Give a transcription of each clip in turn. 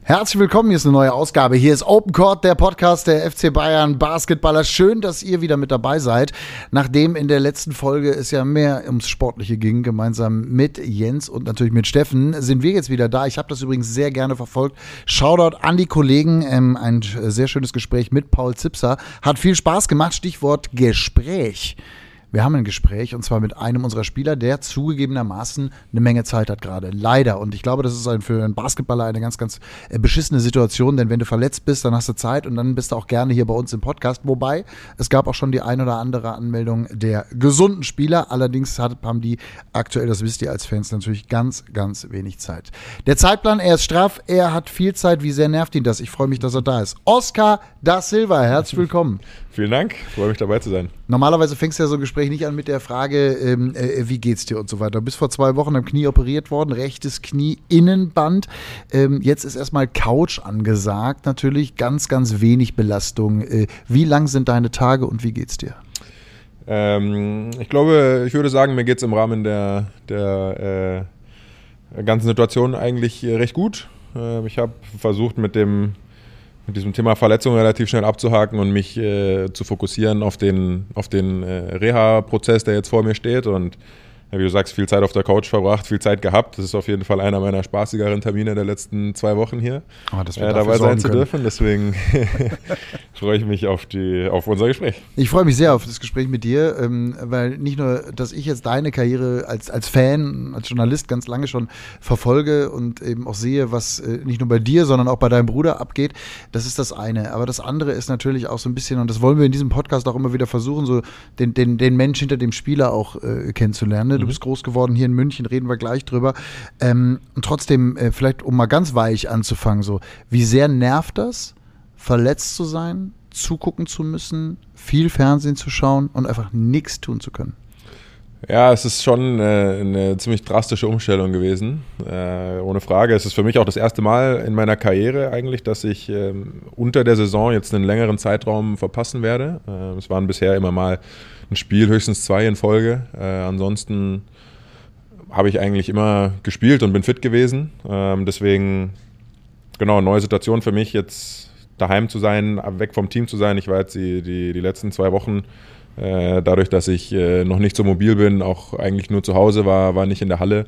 Herzlich willkommen, hier ist eine neue Ausgabe. Hier ist Open Court, der Podcast der FC Bayern Basketballer. Schön, dass ihr wieder mit dabei seid. Nachdem in der letzten Folge es ja mehr ums Sportliche ging, gemeinsam mit Jens und natürlich mit Steffen, sind wir jetzt wieder da. Ich habe das übrigens sehr gerne verfolgt. Shoutout an die Kollegen. Ein sehr schönes Gespräch mit Paul Zipser. Hat viel Spaß gemacht. Stichwort Gespräch. Wir haben ein Gespräch und zwar mit einem unserer Spieler, der zugegebenermaßen eine Menge Zeit hat gerade. Leider. Und ich glaube, das ist für einen Basketballer eine ganz, ganz beschissene Situation, denn wenn du verletzt bist, dann hast du Zeit und dann bist du auch gerne hier bei uns im Podcast. Wobei, es gab auch schon die ein oder andere Anmeldung der gesunden Spieler. Allerdings haben die aktuell, das wisst ihr als Fans, natürlich ganz, ganz wenig Zeit. Der Zeitplan, er ist straff, er hat viel Zeit. Wie sehr nervt ihn das? Ich freue mich, dass er da ist. Oscar da Silva, herzlich willkommen. Vielen Dank, freue mich dabei zu sein. Normalerweise fängst du ja so ein Gespräch nicht an mit der Frage, wie geht's dir und so weiter. Du bist vor 2 Wochen am Knie operiert worden, rechtes Knie, Innenband. Jetzt ist erstmal Couch angesagt, natürlich ganz, ganz wenig Belastung. Wie lang sind deine Tage und wie geht's dir? Ich glaube, ich würde sagen, mir geht's im Rahmen der ganzen Situation eigentlich recht gut. Ich habe versucht, mit diesem Thema Verletzung relativ schnell abzuhaken und mich zu fokussieren auf den Reha-Prozess, der jetzt vor mir steht. Und wie du sagst, viel Zeit auf der Couch verbracht, viel Zeit gehabt. Das ist auf jeden Fall einer meiner spaßigeren Termine der letzten 2 Wochen hier, dabei sein zu dürfen. Deswegen freue ich mich auf unser Gespräch. Ich freue mich sehr auf das Gespräch mit dir, weil nicht nur, dass ich jetzt deine Karriere als Fan, als Journalist ganz lange schon verfolge und eben auch sehe, was nicht nur bei dir, sondern auch bei deinem Bruder abgeht. Das ist das eine. Aber das andere ist natürlich auch so ein bisschen, und das wollen wir in diesem Podcast auch immer wieder versuchen, so den Mensch hinter dem Spieler auch kennenzulernen. Du bist groß geworden hier in München, reden wir gleich drüber. Und trotzdem, vielleicht um mal ganz weich anzufangen, so, wie sehr nervt das, verletzt zu sein, zugucken zu müssen, viel Fernsehen zu schauen und einfach nichts tun zu können? Ja, es ist schon eine ziemlich drastische Umstellung gewesen, ohne Frage. Es ist für mich auch das erste Mal in meiner Karriere eigentlich, dass ich unter der Saison jetzt einen längeren Zeitraum verpassen werde. Es waren bisher immer mal ein Spiel, höchstens 2 in Folge. Ansonsten habe ich eigentlich immer gespielt und bin fit gewesen. Deswegen, genau, neue Situation für mich, jetzt daheim zu sein, weg vom Team zu sein. Ich war jetzt die letzten 2 Wochen, dadurch, dass ich noch nicht so mobil bin, auch eigentlich nur zu Hause war nicht in der Halle.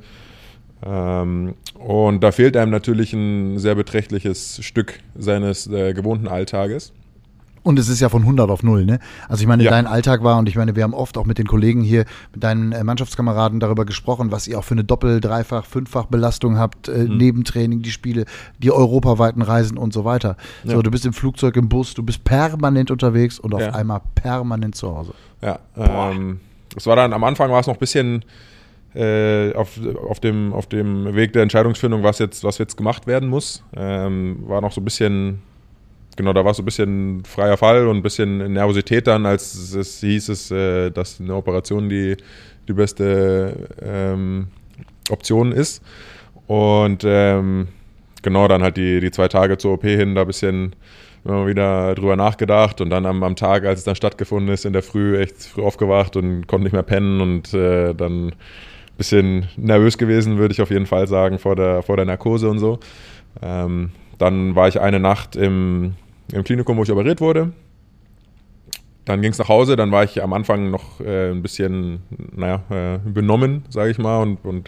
Und da fehlt einem natürlich ein sehr beträchtliches Stück seines gewohnten Alltages. Und es ist ja von 100 auf 0, ne? Also ich meine, dein Alltag war, und ich meine, wir haben oft auch mit den Kollegen hier, mit deinen Mannschaftskameraden darüber gesprochen, was ihr auch für eine Doppel-, Dreifach-, Fünffach Belastung habt, neben Training, die Spiele, die europaweiten Reisen und so weiter. Ja. So, du bist im Flugzeug, im Bus, du bist permanent unterwegs und auf einmal permanent zu Hause. Ja, es war dann, am Anfang war es noch ein bisschen auf dem Weg der Entscheidungsfindung, was jetzt gemacht werden muss. War noch so ein bisschen... Genau, da war es so ein bisschen freier Fall und ein bisschen Nervosität dann, als es hieß, dass eine Operation die beste Option ist. Und genau, dann halt die 2 Tage zur OP hin, da ein bisschen immer wieder drüber nachgedacht und dann am Tag, als es dann stattgefunden ist, in der Früh echt früh aufgewacht und konnte nicht mehr pennen und dann ein bisschen nervös gewesen, würde ich auf jeden Fall sagen, vor der Narkose und so. Dann war ich eine Nacht im Klinikum, wo ich operiert wurde. Dann ging es nach Hause, dann war ich am Anfang noch ein bisschen benommen, sage ich mal. Und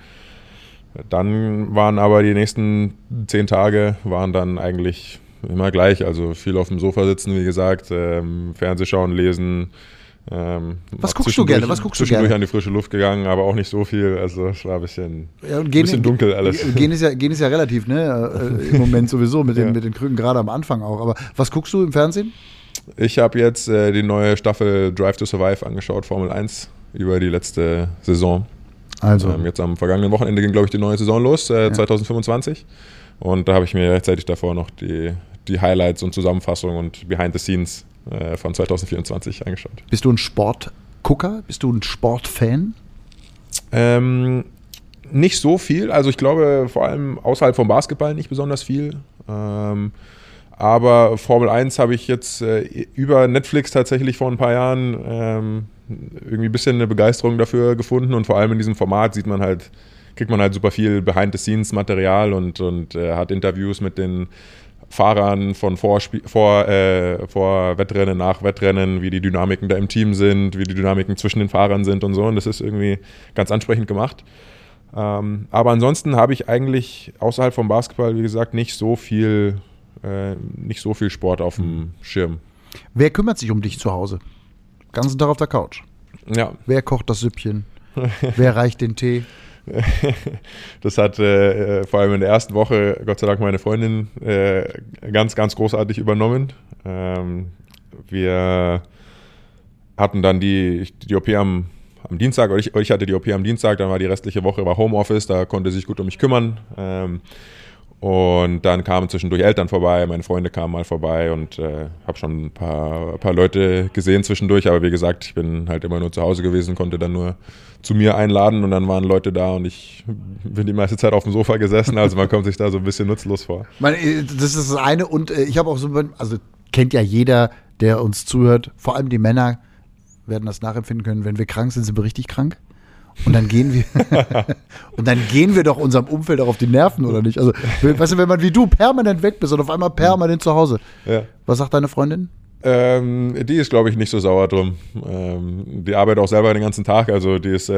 dann waren aber die nächsten 10 Tage waren dann eigentlich immer gleich. Also viel auf dem Sofa sitzen, wie gesagt, Fernseh schauen, lesen. Was guckst du gerne? Zwischendurch an die frische Luft gegangen, aber auch nicht so viel. Also es war ein bisschen dunkel alles. Gehen ist ja relativ, ne? Im Moment sowieso mit den Krücken, gerade am Anfang auch. Aber was guckst du im Fernsehen? Ich habe jetzt die neue Staffel Drive to Survive angeschaut, Formel 1, über die letzte Saison. Also jetzt am vergangenen Wochenende ging, glaube ich, die neue Saison los, 2025. Und da habe ich mir rechtzeitig davor noch die Highlights und Zusammenfassung und Behind the Scenes von 2024 angeschaut. Bist du ein Sportgucker? Bist du ein Sportfan? Nicht so viel. Also ich glaube, vor allem außerhalb vom Basketball nicht besonders viel. Aber Formel 1 habe ich jetzt über Netflix tatsächlich vor ein paar Jahren irgendwie ein bisschen eine Begeisterung dafür gefunden. Und vor allem in diesem Format sieht man halt kriegt man halt super viel Behind-the-Scenes-Material und hat Interviews mit den Fahrern von vor Wettrennen, nach Wettrennen, wie die Dynamiken da im Team sind, wie die Dynamiken zwischen den Fahrern sind und so. Und das ist irgendwie ganz ansprechend gemacht. Aber ansonsten habe ich eigentlich außerhalb vom Basketball, wie gesagt, nicht so viel Sport auf dem Schirm. Wer kümmert sich um dich zu Hause? Ganzen Tag auf der Couch. Ja. Wer kocht das Süppchen? Wer reicht den Tee? Das hat vor allem in der ersten Woche, Gott sei Dank, meine Freundin ganz, ganz großartig übernommen. Wir hatten dann die OP am Dienstag, oder ich hatte die OP am Dienstag, dann war die restliche Woche Homeoffice, da konnte sie sich gut um mich kümmern. Und dann kamen zwischendurch Eltern vorbei, meine Freunde kamen mal vorbei und habe schon ein paar Leute gesehen zwischendurch, aber wie gesagt, ich bin halt immer nur zu Hause gewesen, konnte dann nur zu mir einladen und dann waren Leute da und ich bin die meiste Zeit auf dem Sofa gesessen, also man kommt sich da so ein bisschen nutzlos vor. Das ist das eine und ich habe auch so, also kennt ja jeder, der uns zuhört, vor allem die Männer werden das nachempfinden können, wenn wir krank sind, sind wir richtig krank. Und dann gehen wir doch unserem Umfeld auch auf die Nerven, oder nicht? Also, weißt du, wenn man wie du permanent weg bist und auf einmal permanent zu Hause. Ja. Was sagt deine Freundin? Die ist, glaube ich, nicht so sauer drum. Die arbeitet auch selber den ganzen Tag, also die ist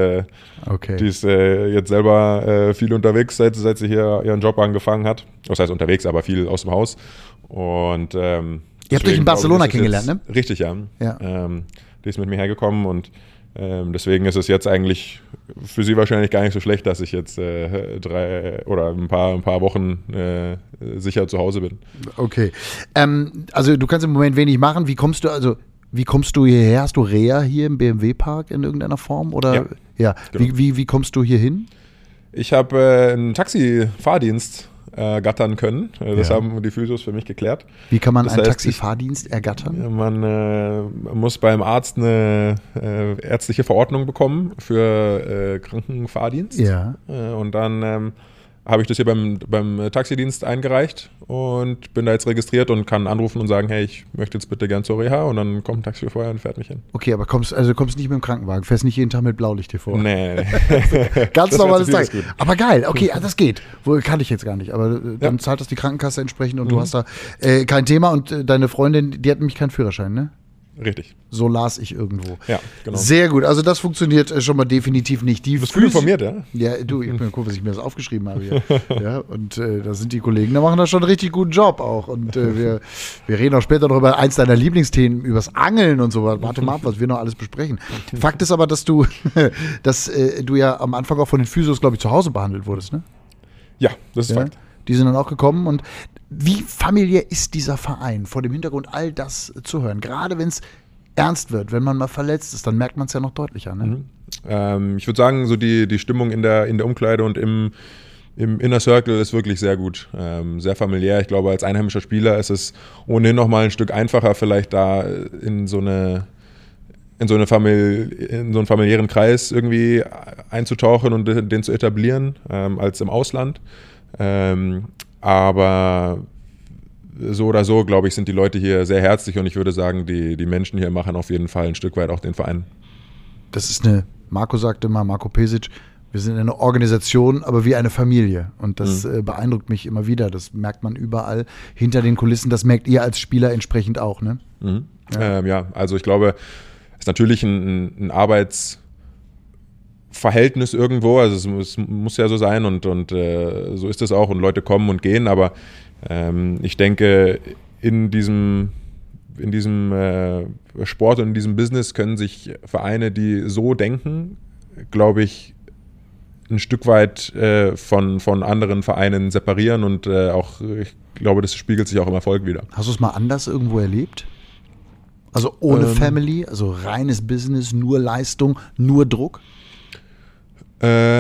jetzt selber viel unterwegs, seit sie hier ihren Job angefangen hat. Das heißt unterwegs, aber viel aus dem Haus. Und ihr habt euch in Barcelona kennengelernt, ne? Richtig, ja. Die ist mit mir hergekommen und deswegen ist es jetzt eigentlich für sie wahrscheinlich gar nicht so schlecht, dass ich jetzt 3 oder ein paar Wochen sicher zu Hause bin. Okay. Also du kannst im Moment wenig machen. Wie kommst du hierher? Hast du Reha hier im BMW-Park in irgendeiner Form? Oder? Ja. Genau. Wie kommst du hier hin? Ich habe einen Taxifahrdienst ergattern können. Das haben die Physios für mich geklärt. Wie kann man einen Taxifahrdienst ergattern? Man muss beim Arzt eine ärztliche Verordnung bekommen für Krankenfahrdienst. Ja. Und dann habe ich das hier beim Taxidienst eingereicht und bin da jetzt registriert und kann anrufen und sagen, hey, ich möchte jetzt bitte gern zur Reha und dann kommt ein Taxi vorher und fährt mich hin. Okay, aber kommst nicht mit dem Krankenwagen, fährst nicht jeden Tag mit Blaulicht hier vor? Nee. Ganz normales Tag. Aber geil, okay, das geht. Kann ich jetzt gar nicht, aber dann zahlt das die Krankenkasse entsprechend und du hast da kein Thema und deine Freundin, die hat nämlich keinen Führerschein, ne? Richtig. So las ich irgendwo. Ja, genau. Sehr gut. Also das funktioniert schon mal definitiv nicht. Du bist gut informiert, ja? Ja, du, ich bin mal gucken, was ich mir das aufgeschrieben habe hier. Ja, und da sind die Kollegen, da machen da schon einen richtig guten Job auch. Und wir reden auch später noch über eins deiner Lieblingsthemen, übers Angeln und so. Warte mal ab, was wir noch alles besprechen. Fakt ist aber, dass du ja am Anfang auch von den Physios, glaube ich, zu Hause behandelt wurdest, ne? Ja, das ist Fakt. Die sind dann auch gekommen und wie familiär ist dieser Verein, vor dem Hintergrund all das zu hören? Gerade wenn es ernst wird, wenn man mal verletzt ist, dann merkt man es ja noch deutlicher. Ne? Ich würde sagen, so die Stimmung in der Umkleide und im Inner Circle ist wirklich sehr gut, sehr familiär. Ich glaube, als einheimischer Spieler ist es ohnehin noch mal ein Stück einfacher, vielleicht da in so einen familiären Kreis irgendwie einzutauchen und den zu etablieren, als im Ausland. Aber so oder so, glaube ich, sind die Leute hier sehr herzlich und ich würde sagen, die Menschen hier machen auf jeden Fall ein Stück weit auch den Verein. Das ist Marco sagte mal, Marco Pesic, wir sind eine Organisation, aber wie eine Familie. Und das beeindruckt mich immer wieder. Das merkt man überall hinter den Kulissen. Das merkt ihr als Spieler entsprechend auch, ne? Mhm. Ja, also ich glaube, es ist natürlich ein Arbeitsverhältnis irgendwo, also es muss ja so sein und so ist es auch und Leute kommen und gehen, aber ich denke, in diesem Sport und in diesem Business können sich Vereine, die so denken, glaube ich, ein Stück weit von anderen Vereinen separieren und auch, ich glaube, das spiegelt sich auch im Erfolg wider. Hast du es mal anders irgendwo erlebt? Also ohne Family, also reines Business, nur Leistung, nur Druck? Ja,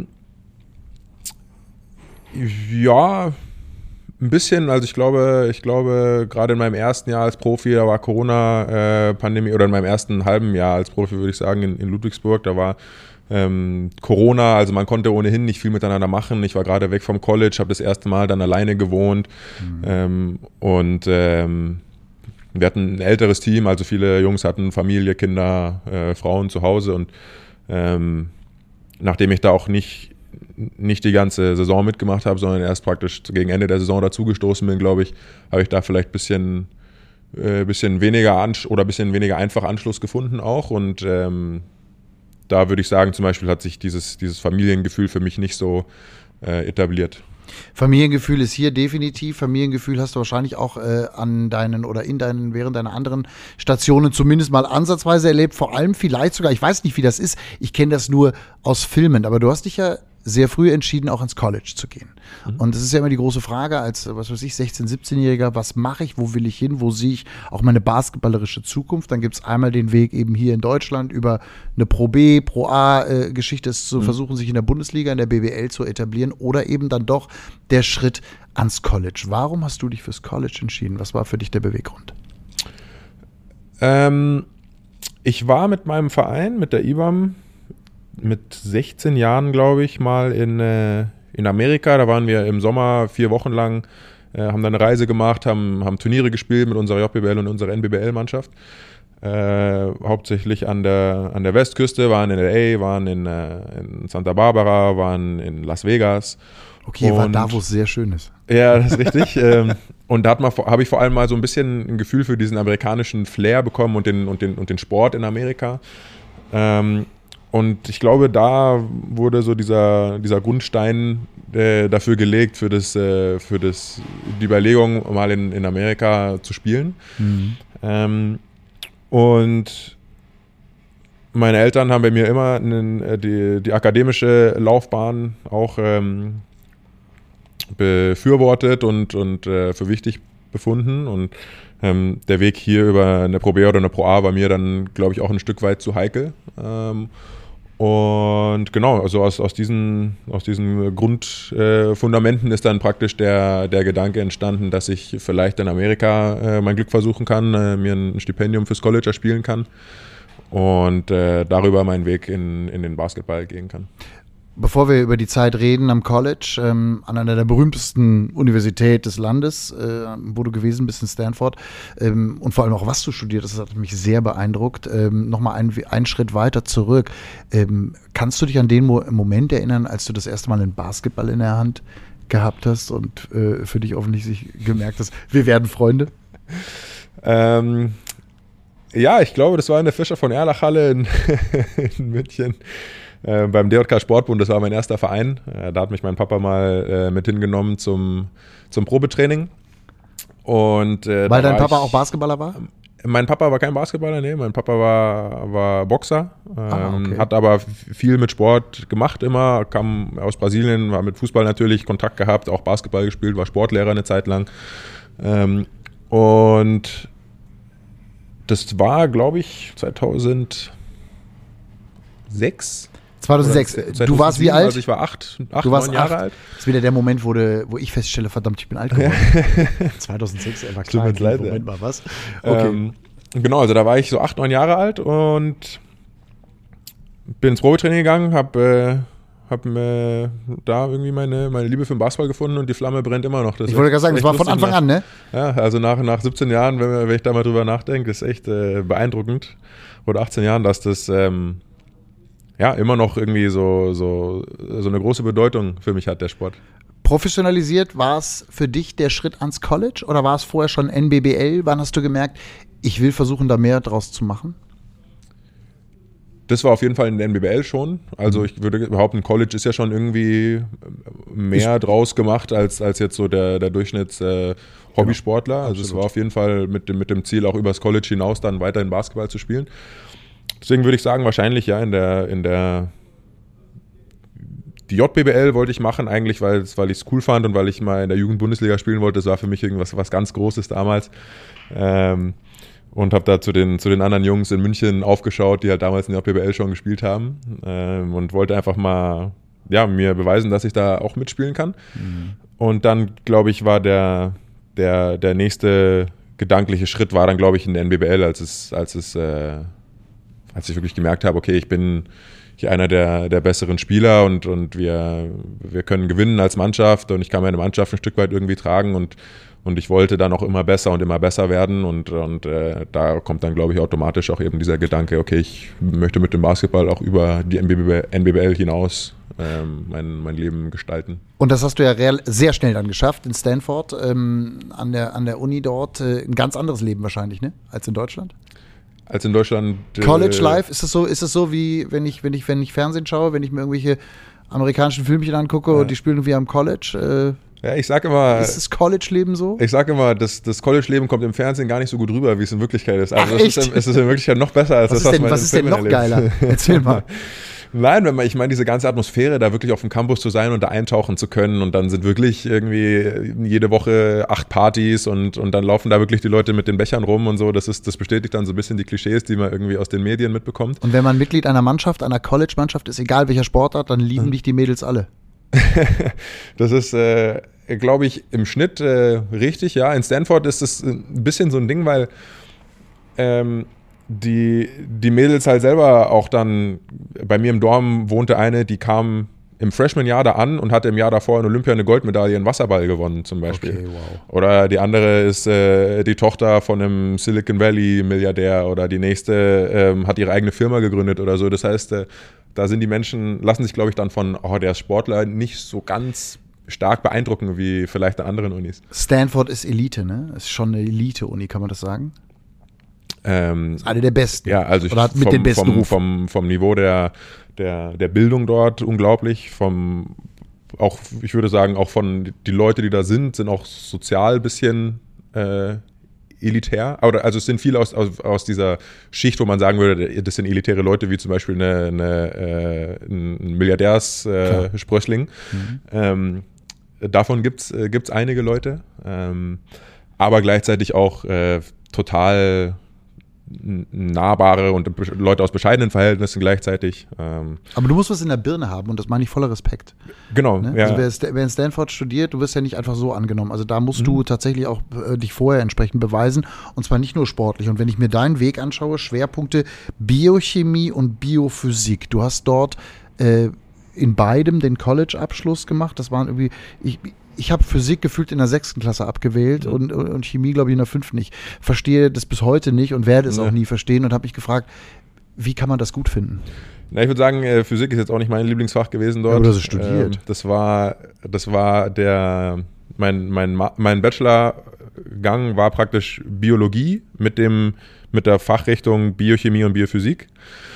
ein bisschen. Also ich glaube, gerade in meinem ersten Jahr als Profi, da war Corona-Pandemie, oder in meinem ersten halben Jahr als Profi, würde ich sagen, in Ludwigsburg, da war Corona, also man konnte ohnehin nicht viel miteinander machen. Ich war gerade weg vom College, habe das erste Mal dann alleine gewohnt und wir hatten ein älteres Team, also viele Jungs hatten Familie, Kinder, Frauen zu Hause und nachdem ich da auch nicht nicht die ganze Saison mitgemacht habe, sondern erst praktisch gegen Ende der Saison dazugestoßen bin, glaube ich, habe ich da vielleicht bisschen weniger einfach Anschluss gefunden auch. Und da würde ich sagen, zum Beispiel hat sich dieses Familiengefühl für mich nicht so etabliert. Familiengefühl ist hier definitiv. Familiengefühl hast du wahrscheinlich auch während deiner anderen Stationen zumindest mal ansatzweise erlebt. Vor allem vielleicht sogar, ich weiß nicht, wie das ist, ich kenne das nur aus Filmen, aber du hast dich ja sehr früh entschieden, auch ins College zu gehen. Und das ist ja immer die große Frage als, 16-, 17-Jähriger, was mache ich, wo will ich hin, wo sehe ich auch meine basketballerische Zukunft? Dann gibt es einmal den Weg eben hier in Deutschland über eine Pro B, Pro A Geschichte, es zu versuchen, sich in der Bundesliga, in der BBL zu etablieren oder eben dann doch der Schritt ans College. Warum hast du dich fürs College entschieden? Was war für dich der Beweggrund? Ich war mit meinem Verein, mit der IBAM, mit 16 Jahren, glaube ich, mal in Amerika. Da waren wir im Sommer 4 Wochen lang, haben da eine Reise gemacht, haben Turniere gespielt mit unserer JBL und unserer NBBL-Mannschaft. Hauptsächlich an der Westküste, waren in LA, waren in Santa Barbara, waren in Las Vegas. Okay, war da, wo es sehr schön ist. Ja, das ist richtig. Und da habe ich vor allem mal so ein bisschen ein Gefühl für diesen amerikanischen Flair bekommen und den Sport in Amerika. Und ich glaube, da wurde so dieser Grundstein dafür gelegt, für die Überlegung, mal in Amerika zu spielen. Und meine Eltern haben bei mir immer die akademische Laufbahn auch befürwortet und für wichtig befunden. Und der Weg hier über eine Pro B oder eine Pro A war mir dann, glaube ich, auch ein Stück weit zu heikel. Und genau, also aus diesen Grundfundamenten ist dann praktisch der Gedanke entstanden, dass ich vielleicht in Amerika mein Glück versuchen kann, mir ein Stipendium fürs College erspielen kann und darüber meinen Weg in den Basketball gehen kann. Bevor wir über die Zeit reden am College, an einer der berühmtesten Universität des Landes, wo du gewesen bist in Stanford, und vor allem auch was du studiert hast, das hat mich sehr beeindruckt. Nochmal einen Schritt weiter zurück. Kannst du dich an den Moment erinnern, als du das erste Mal einen Basketball in der Hand gehabt hast und für dich offensichtlich gemerkt hast, wir werden Freunde? Ja, ich glaube, das war in der Fischer von Erlach Halle in München. Beim DJK Sportbund, das war mein erster Verein. Da hat mich mein Papa mal mit hingenommen zum Probetraining. Und, weil dein Papa auch Basketballer war? Mein Papa war kein Basketballer, nee. Mein Papa war Boxer, okay. Hat aber viel mit Sport gemacht immer, kam aus Brasilien, war mit Fußball natürlich Kontakt gehabt, auch Basketball gespielt, war Sportlehrer eine Zeit lang. Und das war, glaube ich, 2006. 2006. Du warst wie alt? Also ich war 9 Jahre alt. Das ist wieder der Moment, wo ich feststelle, verdammt, ich bin alt geworden. 2006, er war klar. Moment mal, was? Okay. Genau, also da war ich so 8, 9 Jahre alt und bin ins Probetraining gegangen, hab da irgendwie meine Liebe für den Basketball gefunden und die Flamme brennt immer noch. Ich wollte gerade sagen, das war von Anfang an, ne? Ja, also nach 17 Jahren, wenn ich da mal drüber nachdenke, ist echt beeindruckend. Oder 18 Jahren, dass das immer noch irgendwie so eine große Bedeutung für mich hat, der Sport. Professionalisiert, war es für dich der Schritt ans College oder war es vorher schon NBBL? Wann hast du gemerkt, ich will versuchen, da mehr draus zu machen? Das war auf jeden Fall in der NBBL schon. Also ich würde behaupten, College ist ja schon irgendwie mehr draus gemacht als jetzt so der Durchschnitts-Hobbysportler. Genau, also es war auf jeden Fall mit dem Ziel, auch übers College hinaus dann weiterhin Basketball zu spielen. Deswegen würde ich sagen, wahrscheinlich ja die JBL wollte ich machen, eigentlich, weil ich es cool fand und weil ich mal in der Jugendbundesliga spielen wollte. Das war für mich irgendwas was ganz Großes damals. Und habe da zu den anderen Jungs in München aufgeschaut, die halt damals in der JBL schon gespielt haben. Und wollte einfach mal mir beweisen, dass ich da auch mitspielen kann. Und dann, glaube ich, war der nächste gedankliche Schritt war dann, glaube ich, in der NBBL, als ich wirklich gemerkt habe, okay, ich bin einer der besseren Spieler und wir können gewinnen als Mannschaft und ich kann meine Mannschaft ein Stück weit irgendwie tragen und ich wollte dann auch immer besser und immer besser werden und da kommt dann, glaube ich, automatisch auch eben dieser Gedanke, okay, ich möchte mit dem Basketball auch über die NBBL hinaus mein Leben gestalten. Und das hast du ja sehr schnell dann geschafft in Stanford, an der Uni dort. Ein ganz anderes Leben wahrscheinlich, ne? Als in Deutschland? Als in Deutschland. College Life, ist es so wie wenn ich Fernsehen schaue, wenn ich mir irgendwelche amerikanischen Filmchen angucke und die spielen irgendwie am College? Ja, ich sag immer. Ist das College-Leben so? Ich sag immer, das College-Leben kommt im Fernsehen gar nicht so gut rüber, wie es in Wirklichkeit ist. Also es ist in Wirklichkeit noch besser als das, was man was ist denn noch erlebt. geiler? Erzähl mal. Nein, ich meine, diese ganze Atmosphäre, da wirklich auf dem Campus zu sein und da eintauchen zu können und dann sind wirklich irgendwie jede Woche 8 Partys und dann laufen da wirklich die Leute mit den Bechern rum und so. Das bestätigt dann so ein bisschen die Klischees, die man irgendwie aus den Medien mitbekommt. Und wenn man Mitglied einer College-Mannschaft ist, egal welcher Sportart, dann lieben dich die Mädels alle. Das ist, glaube ich, im Schnitt richtig, ja. In Stanford ist es ein bisschen so ein Ding, weil die Mädels halt selber auch dann, bei mir im Dorm wohnte eine, die kam im Freshman-Jahr da an und hatte im Jahr davor in Olympia eine Goldmedaille in Wasserball gewonnen zum Beispiel. Okay, wow. Oder die andere ist die Tochter von einem Silicon Valley-Milliardär oder die nächste hat ihre eigene Firma gegründet oder so. Das heißt, da sind die Menschen, lassen sich, glaube ich, dann von, der ist Sportler, nicht so ganz stark beeindrucken wie vielleicht an anderen Unis. Stanford ist Elite, ne? Ist schon eine Elite-Uni, kann man das sagen? Ist eine der besten. Ja, also oder hat mit den besten Ruf. Vom Niveau der Bildung dort unglaublich, auch, ich würde sagen, auch von die Leute, die da sind auch sozial ein bisschen elitär. Also es sind viele aus dieser Schicht, wo man sagen würde, das sind elitäre Leute, wie zum Beispiel ein Milliardärssprössling. Davon gibt's einige Leute, aber gleichzeitig auch total nahbare und Leute aus bescheidenen Verhältnissen gleichzeitig. Aber du musst was in der Birne haben und das meine ich voller Respekt. Genau. Ne? Ja. Also wer in Stanford studiert, du wirst ja nicht einfach so angenommen. Also da musst du tatsächlich auch dich vorher entsprechend beweisen und zwar nicht nur sportlich. Und wenn ich mir deinen Weg anschaue, Schwerpunkte Biochemie und Biophysik. Du hast dort in beidem den College-Abschluss gemacht. Das waren irgendwie, ich habe Physik gefühlt in der 6. Klasse abgewählt und Chemie, glaube ich, in der 5. nicht. Verstehe das bis heute nicht und werde es auch nie verstehen und habe mich gefragt, wie kann man das gut finden? Na, ich würde sagen, Physik ist jetzt auch nicht mein Lieblingsfach gewesen dort. Ja, aber du hast es studiert. Das war mein Bachelorgang war praktisch Biologie mit der Fachrichtung Biochemie und Biophysik.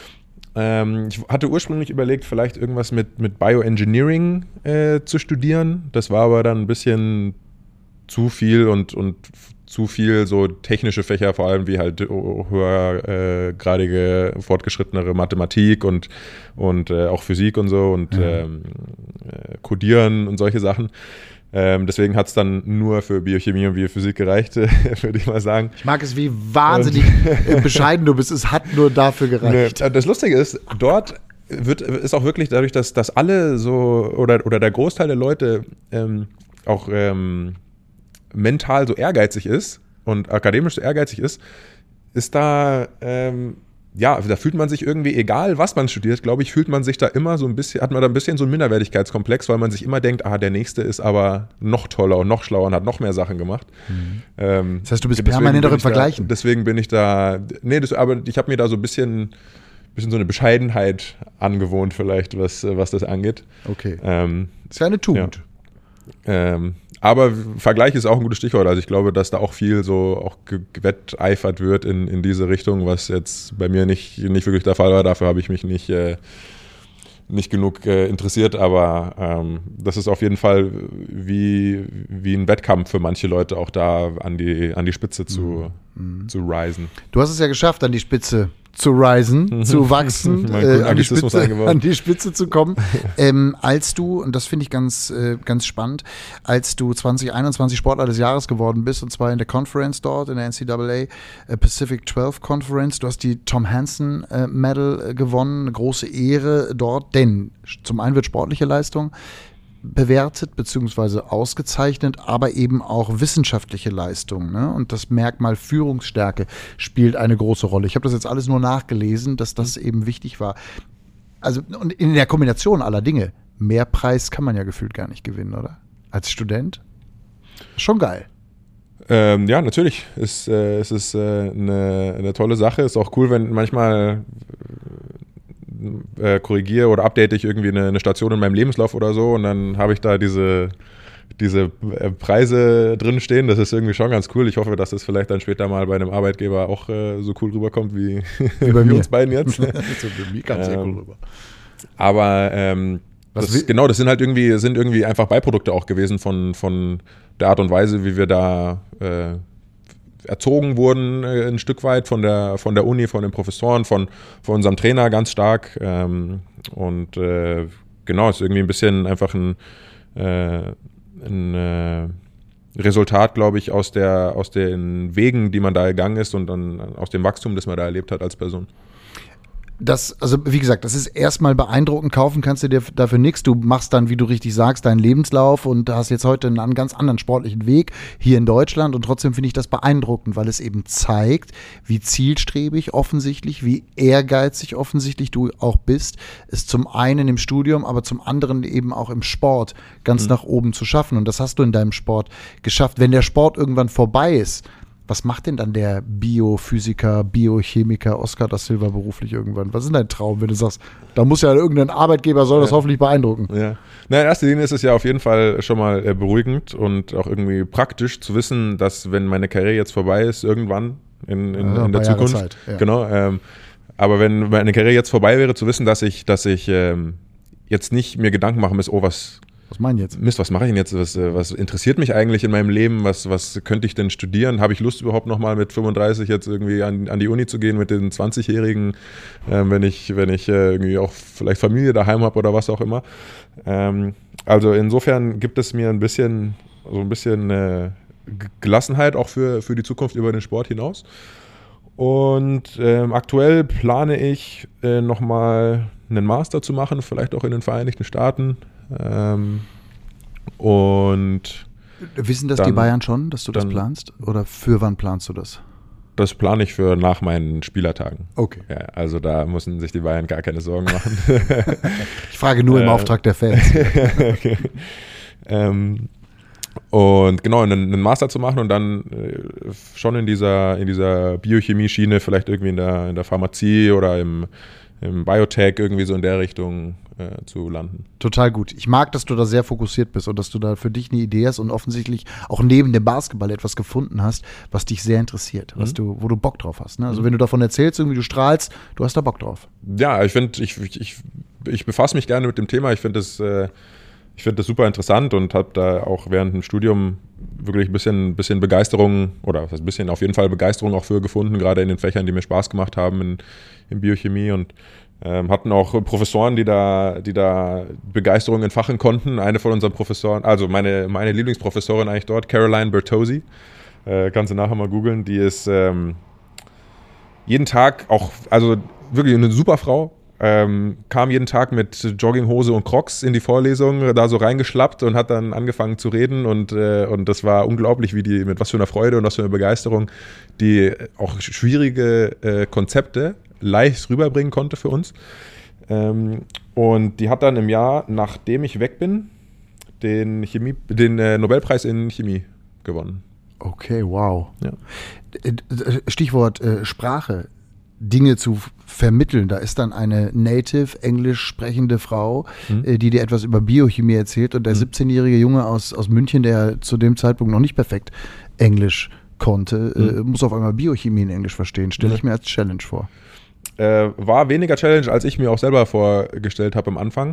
Ich hatte ursprünglich überlegt, vielleicht irgendwas mit Bioengineering zu studieren. Das war aber dann ein bisschen zu viel und zu viel so technische Fächer, vor allem wie halt höhergradige, fortgeschrittenere Mathematik und auch Physik und so und Codieren und solche Sachen. Deswegen hat es dann nur für Biochemie und Biophysik gereicht, würde ich mal sagen. Ich mag es, wie wahnsinnig bescheiden du bist. Es hat nur dafür gereicht. Das Lustige ist, dort ist auch wirklich dadurch, dass alle so oder der Großteil der Leute auch mental so ehrgeizig ist und akademisch so ehrgeizig ist da da fühlt man sich irgendwie, egal was man studiert, glaube ich, fühlt man sich da immer so ein bisschen, hat man da ein bisschen so einen Minderwertigkeitskomplex, weil man sich immer denkt, der Nächste ist aber noch toller und noch schlauer und hat noch mehr Sachen gemacht. Das heißt, du bist permanent auch im Vergleichen. Deswegen bin ich da, aber ich habe mir da so ein bisschen so eine Bescheidenheit angewohnt vielleicht, was das angeht. Okay. Das ist ja eine Tugend. Ja. Aber Vergleich ist auch ein gutes Stichwort. Also ich glaube, dass da auch viel so auch gewetteifert wird in diese Richtung, was jetzt bei mir nicht wirklich der Fall war. Dafür habe ich mich nicht genug interessiert. Aber das ist auf jeden Fall wie ein Wettkampf für manche Leute, auch da an die Spitze zu risen. Du hast es ja geschafft, an die Spitze zu risen, zu wachsen, an die Spitze zu kommen. Als du, und das finde ich ganz spannend, als du 2021 Sportler des Jahres geworden bist, und zwar in der Conference dort, in der NCAA Pacific 12 Conference, du hast die Tom Hansen Medal gewonnen, eine große Ehre dort, denn zum einen wird sportliche Leistung bewertet bzw. ausgezeichnet, aber eben auch wissenschaftliche Leistung. Ne? Und das Merkmal Führungsstärke spielt eine große Rolle. Ich habe das jetzt alles nur nachgelesen, dass das eben wichtig war. Also und in der Kombination aller Dinge, mehr Preis kann man ja gefühlt gar nicht gewinnen, oder? Als Student? Schon geil. Ja, natürlich. Es ist eine tolle Sache. Ist auch cool, wenn manchmal korrigiere oder update ich irgendwie eine Station in meinem Lebenslauf oder so und dann habe ich da diese Preise drin stehen. Das ist irgendwie schon ganz cool. Ich hoffe, dass das vielleicht dann später mal bei einem Arbeitgeber auch so cool rüberkommt wie bei mir. uns beiden jetzt. So, bei mir kam es sehr cool rüber. Aber das sind halt irgendwie einfach Beiprodukte auch gewesen von der Art und Weise, wie wir da erzogen wurden, ein Stück weit von der Uni, von den Professoren, von unserem Trainer ganz stark. Ist irgendwie ein bisschen einfach ein Resultat, glaube ich, aus den Wegen, die man da gegangen ist und dann aus dem Wachstum, das man da erlebt hat als Person. Also wie gesagt, das ist erstmal beeindruckend, kaufen kannst du dir dafür nichts. Du machst dann, wie du richtig sagst, deinen Lebenslauf und hast jetzt heute einen ganz anderen sportlichen Weg hier in Deutschland und trotzdem finde ich das beeindruckend, weil es eben zeigt, wie zielstrebig offensichtlich, wie ehrgeizig offensichtlich du auch bist, es zum einen im Studium, aber zum anderen eben auch im Sport ganz nach oben zu schaffen und das hast du in deinem Sport geschafft. Wenn der Sport irgendwann vorbei ist, was macht denn dann der Biophysiker, Biochemiker Oscar da Silva beruflich irgendwann? Was ist dein Traum, wenn du sagst, da muss ja irgendein Arbeitgeber, soll das hoffentlich beeindrucken? Ja. Na, in erster Linie ist es ja auf jeden Fall schon mal beruhigend und auch irgendwie praktisch zu wissen, dass wenn meine Karriere jetzt vorbei ist, irgendwann in der Zukunft, Zeit, ja. Genau, aber wenn meine Karriere jetzt vorbei wäre, zu wissen, dass ich jetzt nicht mir Gedanken machen muss, was meinen jetzt? Mist, was mache ich denn jetzt? Was interessiert mich eigentlich in meinem Leben? Was könnte ich denn studieren? Habe ich Lust überhaupt nochmal mit 35 jetzt irgendwie an die Uni zu gehen mit den 20-Jährigen, wenn ich irgendwie auch vielleicht Familie daheim habe oder was auch immer? Also insofern gibt es mir ein bisschen Gelassenheit auch für die Zukunft über den Sport hinaus. Und aktuell plane ich nochmal einen Master zu machen, vielleicht auch in den Vereinigten Staaten. Und wissen das dann, die Bayern schon, dass du das planst? Oder für wann planst du das? Das plane ich für nach meinen Spielertagen. Okay. Ja, also da müssen sich die Bayern gar keine Sorgen machen. Ich frage nur im Auftrag der Fans. Okay. Und genau, einen Master zu machen und dann schon in dieser Biochemie-Schiene, vielleicht irgendwie in der Pharmazie oder im Biotech irgendwie so in der Richtung zu landen. Total gut. Ich mag, dass du da sehr fokussiert bist und dass du da für dich eine Idee hast und offensichtlich auch neben dem Basketball etwas gefunden hast, was dich sehr interessiert, wo du Bock drauf hast. Ne? Also wenn du davon erzählst, irgendwie du strahlst, du hast da Bock drauf. Ja, ich finde, ich befasse mich gerne mit dem Thema. Ich finde das super interessant und habe da auch während dem Studium wirklich ein bisschen Begeisterung oder was heißt ein bisschen, auf jeden Fall Begeisterung auch für gefunden, gerade in den Fächern, die mir Spaß gemacht haben in Biochemie und hatten auch Professoren, die da Begeisterung entfachen konnten. Eine von unseren Professoren, also meine Lieblingsprofessorin eigentlich dort, Caroline Bertozzi, kannst du nachher mal googeln, die ist jeden Tag auch, also wirklich eine super Frau, kam jeden Tag mit Jogginghose und Crocs in die Vorlesung, da so reingeschlappt und hat dann angefangen zu reden und das war unglaublich, mit was für einer Freude und was für einer Begeisterung die auch schwierige Konzepte leicht rüberbringen konnte für uns. Und die hat dann im Jahr, nachdem ich weg bin, den Nobelpreis in Chemie gewonnen. Okay, wow. Ja. Stichwort Sprache. Dinge zu vermitteln. Da ist dann eine native englisch sprechende Frau, die dir etwas über Biochemie erzählt und der 17-jährige Junge aus München, der zu dem Zeitpunkt noch nicht perfekt Englisch konnte, muss auf einmal Biochemie in Englisch verstehen. Stelle ich mir als Challenge vor. War weniger Challenge, als ich mir auch selber vorgestellt habe am Anfang.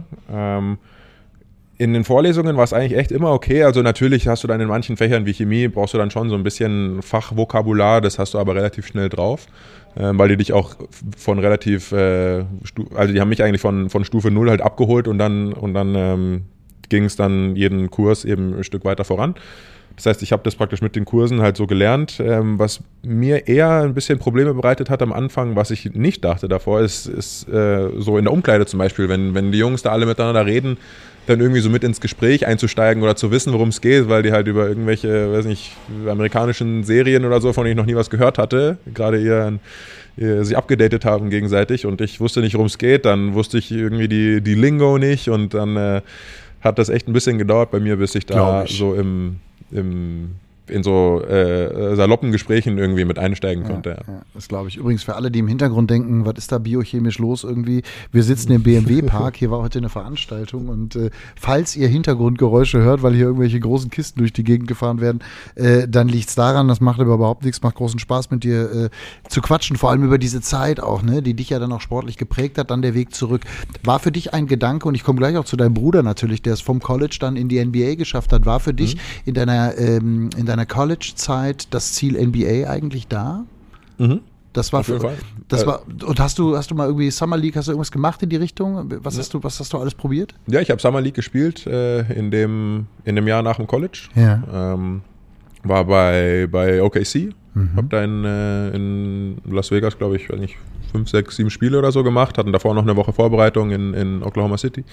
In den Vorlesungen war es eigentlich echt immer okay. Also natürlich hast du dann in manchen Fächern wie Chemie, brauchst du dann schon so ein bisschen Fachvokabular, das hast du aber relativ schnell drauf, weil die dich auch von relativ, also die haben mich eigentlich von Stufe 0 halt abgeholt und dann ging es dann jeden Kurs eben ein Stück weiter voran. Das heißt, ich habe das praktisch mit den Kursen halt so gelernt. Was mir eher ein bisschen Probleme bereitet hat am Anfang, was ich nicht dachte davor, ist so in der Umkleide zum Beispiel, wenn die Jungs da alle miteinander reden, dann irgendwie so mit ins Gespräch einzusteigen oder zu wissen, worum es geht, weil die halt über irgendwelche, weiß nicht, amerikanischen Serien oder so, von denen ich noch nie was gehört hatte, gerade sich abgedatet haben gegenseitig und ich wusste nicht, worum es geht, dann wusste ich irgendwie die Lingo nicht und dann hat das echt ein bisschen gedauert bei mir, bis ich da so in so saloppen Gesprächen irgendwie mit einsteigen konnte. Ja, das glaube ich. Übrigens für alle, die im Hintergrund denken, was ist da biochemisch los irgendwie? Wir sitzen im BMW-Park, hier war heute eine Veranstaltung und falls ihr Hintergrundgeräusche hört, weil hier irgendwelche großen Kisten durch die Gegend gefahren werden, dann liegt es daran, das macht aber überhaupt nichts, macht großen Spaß mit dir zu quatschen, vor allem über diese Zeit auch, ne, die dich ja dann auch sportlich geprägt hat, dann der Weg zurück. War für dich ein Gedanke, und ich komme gleich auch zu deinem Bruder natürlich, der es vom College dann in die NBA geschafft hat, war für dich in deiner College-Zeit das Ziel NBA eigentlich da? Das war auf jeden Fall. Und hast du mal irgendwie Summer League, hast du irgendwas gemacht in die Richtung? Was hast du alles probiert? Ja, ich habe Summer League gespielt in dem Jahr nach dem College. Ja. War bei OKC. Habe da in Las Vegas, glaube ich, 5, 6, 7 Spiele oder so gemacht. Hatten davor noch eine Woche Vorbereitung in Oklahoma City.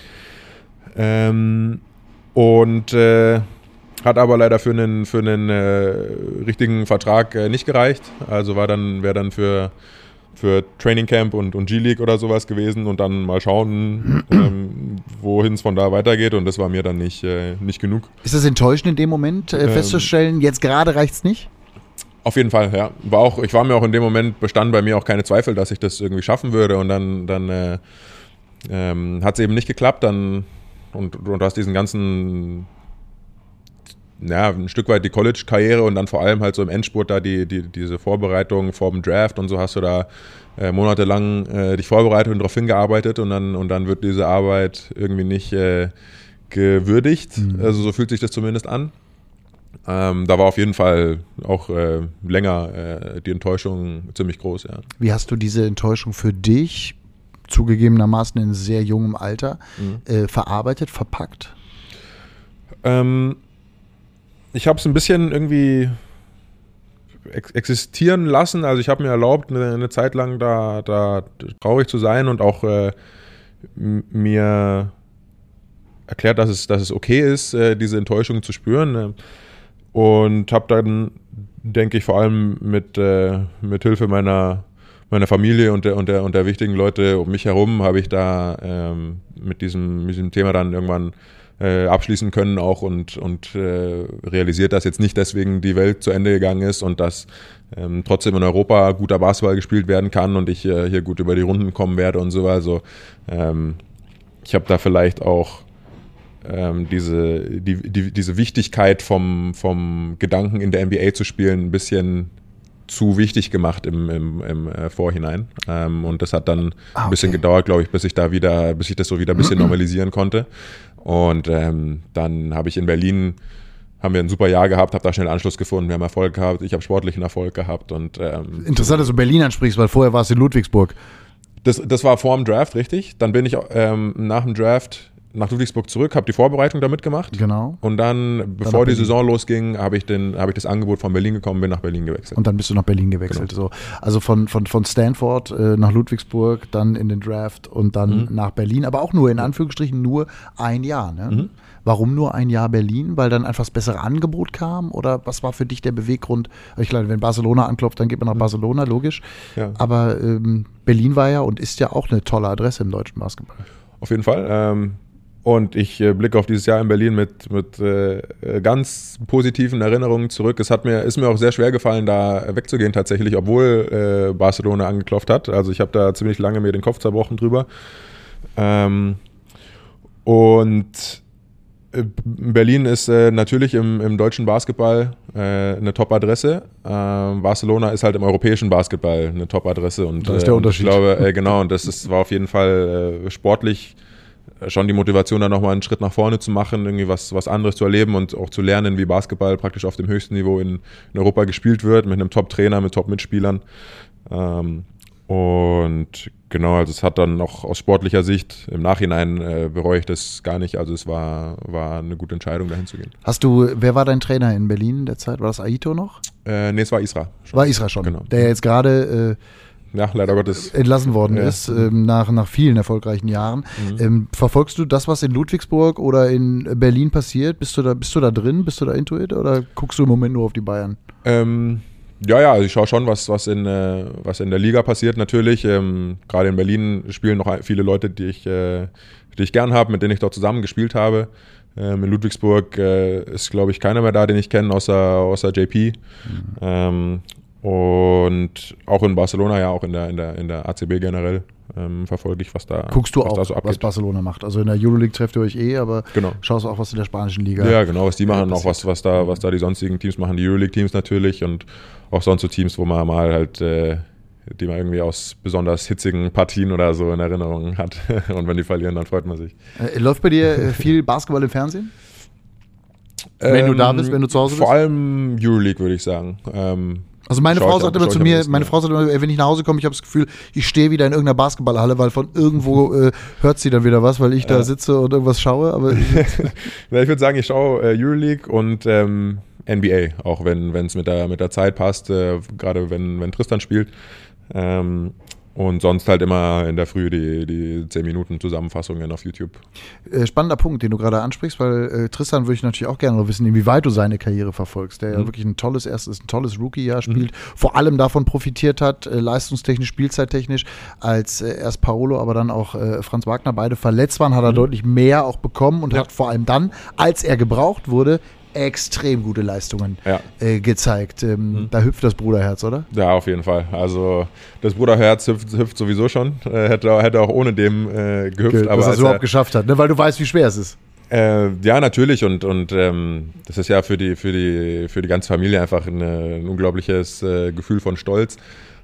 Hat aber leider für einen richtigen Vertrag nicht gereicht. Also wäre dann für Training Camp und G-League oder sowas gewesen und dann mal schauen, wohin es von da weitergeht. Und das war mir dann nicht genug. Ist das enttäuschend in dem Moment festzustellen, jetzt gerade reicht es nicht? Auf jeden Fall, ja. Ich war mir auch in dem Moment, bestanden bei mir auch keine Zweifel, dass ich das irgendwie schaffen würde. Und dann hat es eben nicht geklappt. Und du hast diesen ganzen, ein Stück weit die College-Karriere und dann vor allem halt so im Endspurt da diese Vorbereitung vor dem Draft und so hast du da monatelang dich vorbereitet und darauf hingearbeitet und dann wird diese Arbeit irgendwie nicht gewürdigt. Also so fühlt sich das zumindest an. Da war auf jeden Fall auch länger die Enttäuschung ziemlich groß, ja. Wie hast du diese Enttäuschung für dich, zugegebenermaßen in sehr jungem Alter, verarbeitet, verpackt? Ich habe es ein bisschen irgendwie existieren lassen. Also ich habe mir erlaubt, eine Zeit lang da traurig zu sein und auch mir erklärt, dass es okay ist, diese Enttäuschung zu spüren. Und habe dann, denke ich, vor allem mit Hilfe meiner Familie und der wichtigen Leute um mich herum, habe ich da mit diesem Thema dann irgendwann abschließen können auch und realisiert, dass jetzt nicht deswegen die Welt zu Ende gegangen ist und dass trotzdem in Europa guter Basketball gespielt werden kann und ich hier gut über die Runden kommen werde und so. Also ich habe da vielleicht auch diese Wichtigkeit vom Gedanken in der NBA zu spielen ein bisschen zu wichtig gemacht im Vorhinein. Und das hat dann ein bisschen gedauert, glaube ich, bis ich das so wieder ein bisschen normalisieren konnte. Und dann habe ich in Berlin, haben wir ein super Jahr gehabt, habe da schnell Anschluss gefunden, wir haben Erfolg gehabt, ich habe sportlichen Erfolg gehabt. Und interessant, dass du Berlin ansprichst, weil vorher warst du in Ludwigsburg. Das war vor dem Draft, richtig. Dann bin ich nach dem Draft nach Ludwigsburg zurück, habe die Vorbereitung da mitgemacht. Genau. Und dann, bevor die Saison losging, habe ich das Angebot von Berlin bekommen, bin nach Berlin gewechselt. Und dann bist du nach Berlin gewechselt. Genau. So. Also von Stanford nach Ludwigsburg, dann in den Draft und dann nach Berlin, aber auch nur in Anführungsstrichen nur ein Jahr. Ne? Warum nur ein Jahr Berlin? Weil dann einfach das bessere Angebot kam? Oder was war für dich der Beweggrund? Ich glaube, wenn Barcelona anklopft, dann geht man nach Barcelona, logisch. Ja. Aber Berlin war ja und ist ja auch eine tolle Adresse im deutschen Basketball. Auf jeden Fall. Und ich blicke auf dieses Jahr in Berlin mit ganz positiven Erinnerungen zurück. Ist mir auch sehr schwer gefallen, da wegzugehen tatsächlich, obwohl Barcelona angeklopft hat. Also ich habe da ziemlich lange mir den Kopf zerbrochen drüber. Und Berlin ist natürlich im deutschen Basketball eine Top-Adresse. Barcelona ist halt im europäischen Basketball eine Top-Adresse. Und das ist der Unterschied. Ich glaube, genau, und war auf jeden Fall sportlich schon die Motivation, da nochmal einen Schritt nach vorne zu machen, irgendwie was anderes zu erleben und auch zu lernen, wie Basketball praktisch auf dem höchsten Niveau in Europa gespielt wird, mit einem Top-Trainer, mit Top-Mitspielern. Und genau, also es hat dann auch aus sportlicher Sicht im Nachhinein bereue ich das gar nicht. Also es war eine gute Entscheidung, dahin zu gehen. Wer war dein Trainer in Berlin in der Zeit? War das Aito noch? Nee, es war Isra. War Isra schon, genau. Der jetzt gerade ja, leider Gottes entlassen worden ist, nach vielen erfolgreichen Jahren. Verfolgst du das, was in Ludwigsburg oder in Berlin passiert? Bist du da drin? Bist du da intuit oder guckst du im Moment nur auf die Bayern? Ja, also ich schaue schon, was in der Liga passiert natürlich. Gerade in Berlin spielen noch viele Leute, die ich gern habe, mit denen ich dort zusammen gespielt habe. In Ludwigsburg ist, glaube ich, keiner mehr da, den ich kenne, außer JP. Und auch in Barcelona, ja, auch in der ACB generell verfolge ich, was da guckst du was auch, da so abgeht. Was Barcelona macht. Also in der Euroleague trefft ihr euch aber genau. Schaust auch, was in der spanischen Liga ja, genau, was die machen, auch was da die sonstigen Teams machen, die Euroleague-Teams natürlich und auch sonst so Teams, wo man mal halt, die man irgendwie aus besonders hitzigen Partien oder so in Erinnerung hat. Und wenn die verlieren, dann freut man sich. Läuft bei dir viel Basketball im Fernsehen? Wenn du da bist, wenn du zu Hause bist? Vor allem Euroleague, würde ich sagen. Also meine Frau sagt immer zu mir, wenn ich nach Hause komme, ich habe das Gefühl, ich stehe wieder in irgendeiner Basketballhalle, weil von irgendwo hört sie dann wieder was, weil ich da sitze und irgendwas schaue. Aber ich würde sagen, ich schaue Euroleague und NBA, auch wenn es mit der Zeit passt, gerade wenn Tristan spielt. Und sonst halt immer in der Früh die 10 Minuten Zusammenfassungen auf YouTube. Spannender Punkt, den du gerade ansprichst, weil Tristan würde ich natürlich auch gerne noch wissen, inwieweit du seine Karriere verfolgst, der ja wirklich ein tolles Rookie-Jahr spielt, vor allem davon profitiert hat, leistungstechnisch, spielzeittechnisch, als erst Paolo, aber dann auch Franz Wagner beide verletzt waren, hat er deutlich mehr auch bekommen und hat vor allem dann, als er gebraucht wurde, extrem gute Leistungen gezeigt. Da hüpft das Bruderherz, oder? Ja, auf jeden Fall. Also das Bruderherz hüpft sowieso schon. Hätte auch ohne dem gehüpft. Aber dass er es überhaupt geschafft hat, ne? Weil du weißt, wie schwer es ist. Ja, natürlich. Und das ist ja für die ganze Familie einfach ein unglaubliches Gefühl von Stolz.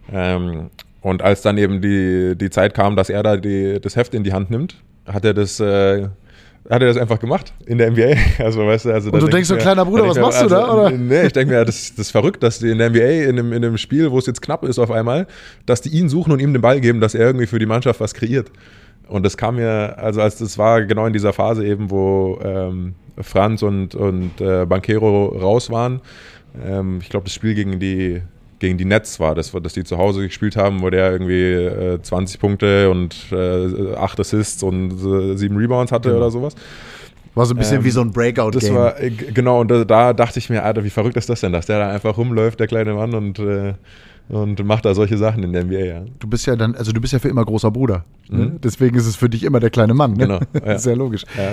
Und als dann eben die Zeit kam, dass er da das Heft in die Hand nimmt, hat er das einfach gemacht in der NBA. Also, weißt du, und du denkst so, kleiner Bruder, was machst du da? Oder? Nee, ich denke mir, das ist verrückt, dass die in der NBA in einem Spiel, wo es jetzt knapp ist auf einmal, dass die ihn suchen und ihm den Ball geben, dass er irgendwie für die Mannschaft was kreiert. Und das kam mir, also das war genau in dieser Phase eben, wo Franz und Banchero raus waren. Ich glaube, das Spiel gegen die Nets war, dass die zu Hause gespielt haben, wo der irgendwie 20 Punkte und 8 Assists und 7 Rebounds hatte oder sowas. War so ein bisschen wie so ein Breakout-Game. Das war, genau, und da dachte ich mir, Alter, wie verrückt ist das denn, dass der da einfach rumläuft, der kleine Mann, und macht da solche Sachen in der NBA, ja. Du bist ja für immer großer Bruder. Ne? Deswegen ist es für dich immer der kleine Mann. Ne? Genau. Ja. Sehr logisch. Ja,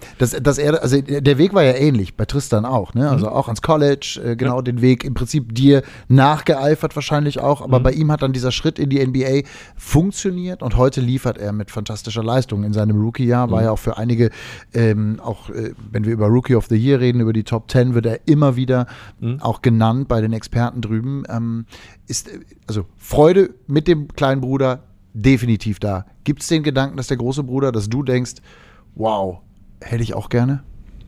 der Weg war ja ähnlich, bei Tristan auch. Ne? Also auch ans College, den Weg im Prinzip dir nachgeeifert wahrscheinlich auch. Aber bei ihm hat dann dieser Schritt in die NBA funktioniert und heute liefert er mit fantastischer Leistung. In seinem Rookie-Jahr war ja auch für einige, wenn wir über Rookie of the Year reden, über die Top 10, wird er immer wieder auch genannt bei den Experten drüben. Also Freude mit dem kleinen Bruder definitiv da. Gibt es den Gedanken, dass der große Bruder, dass du denkst, wow, hätte ich auch gerne?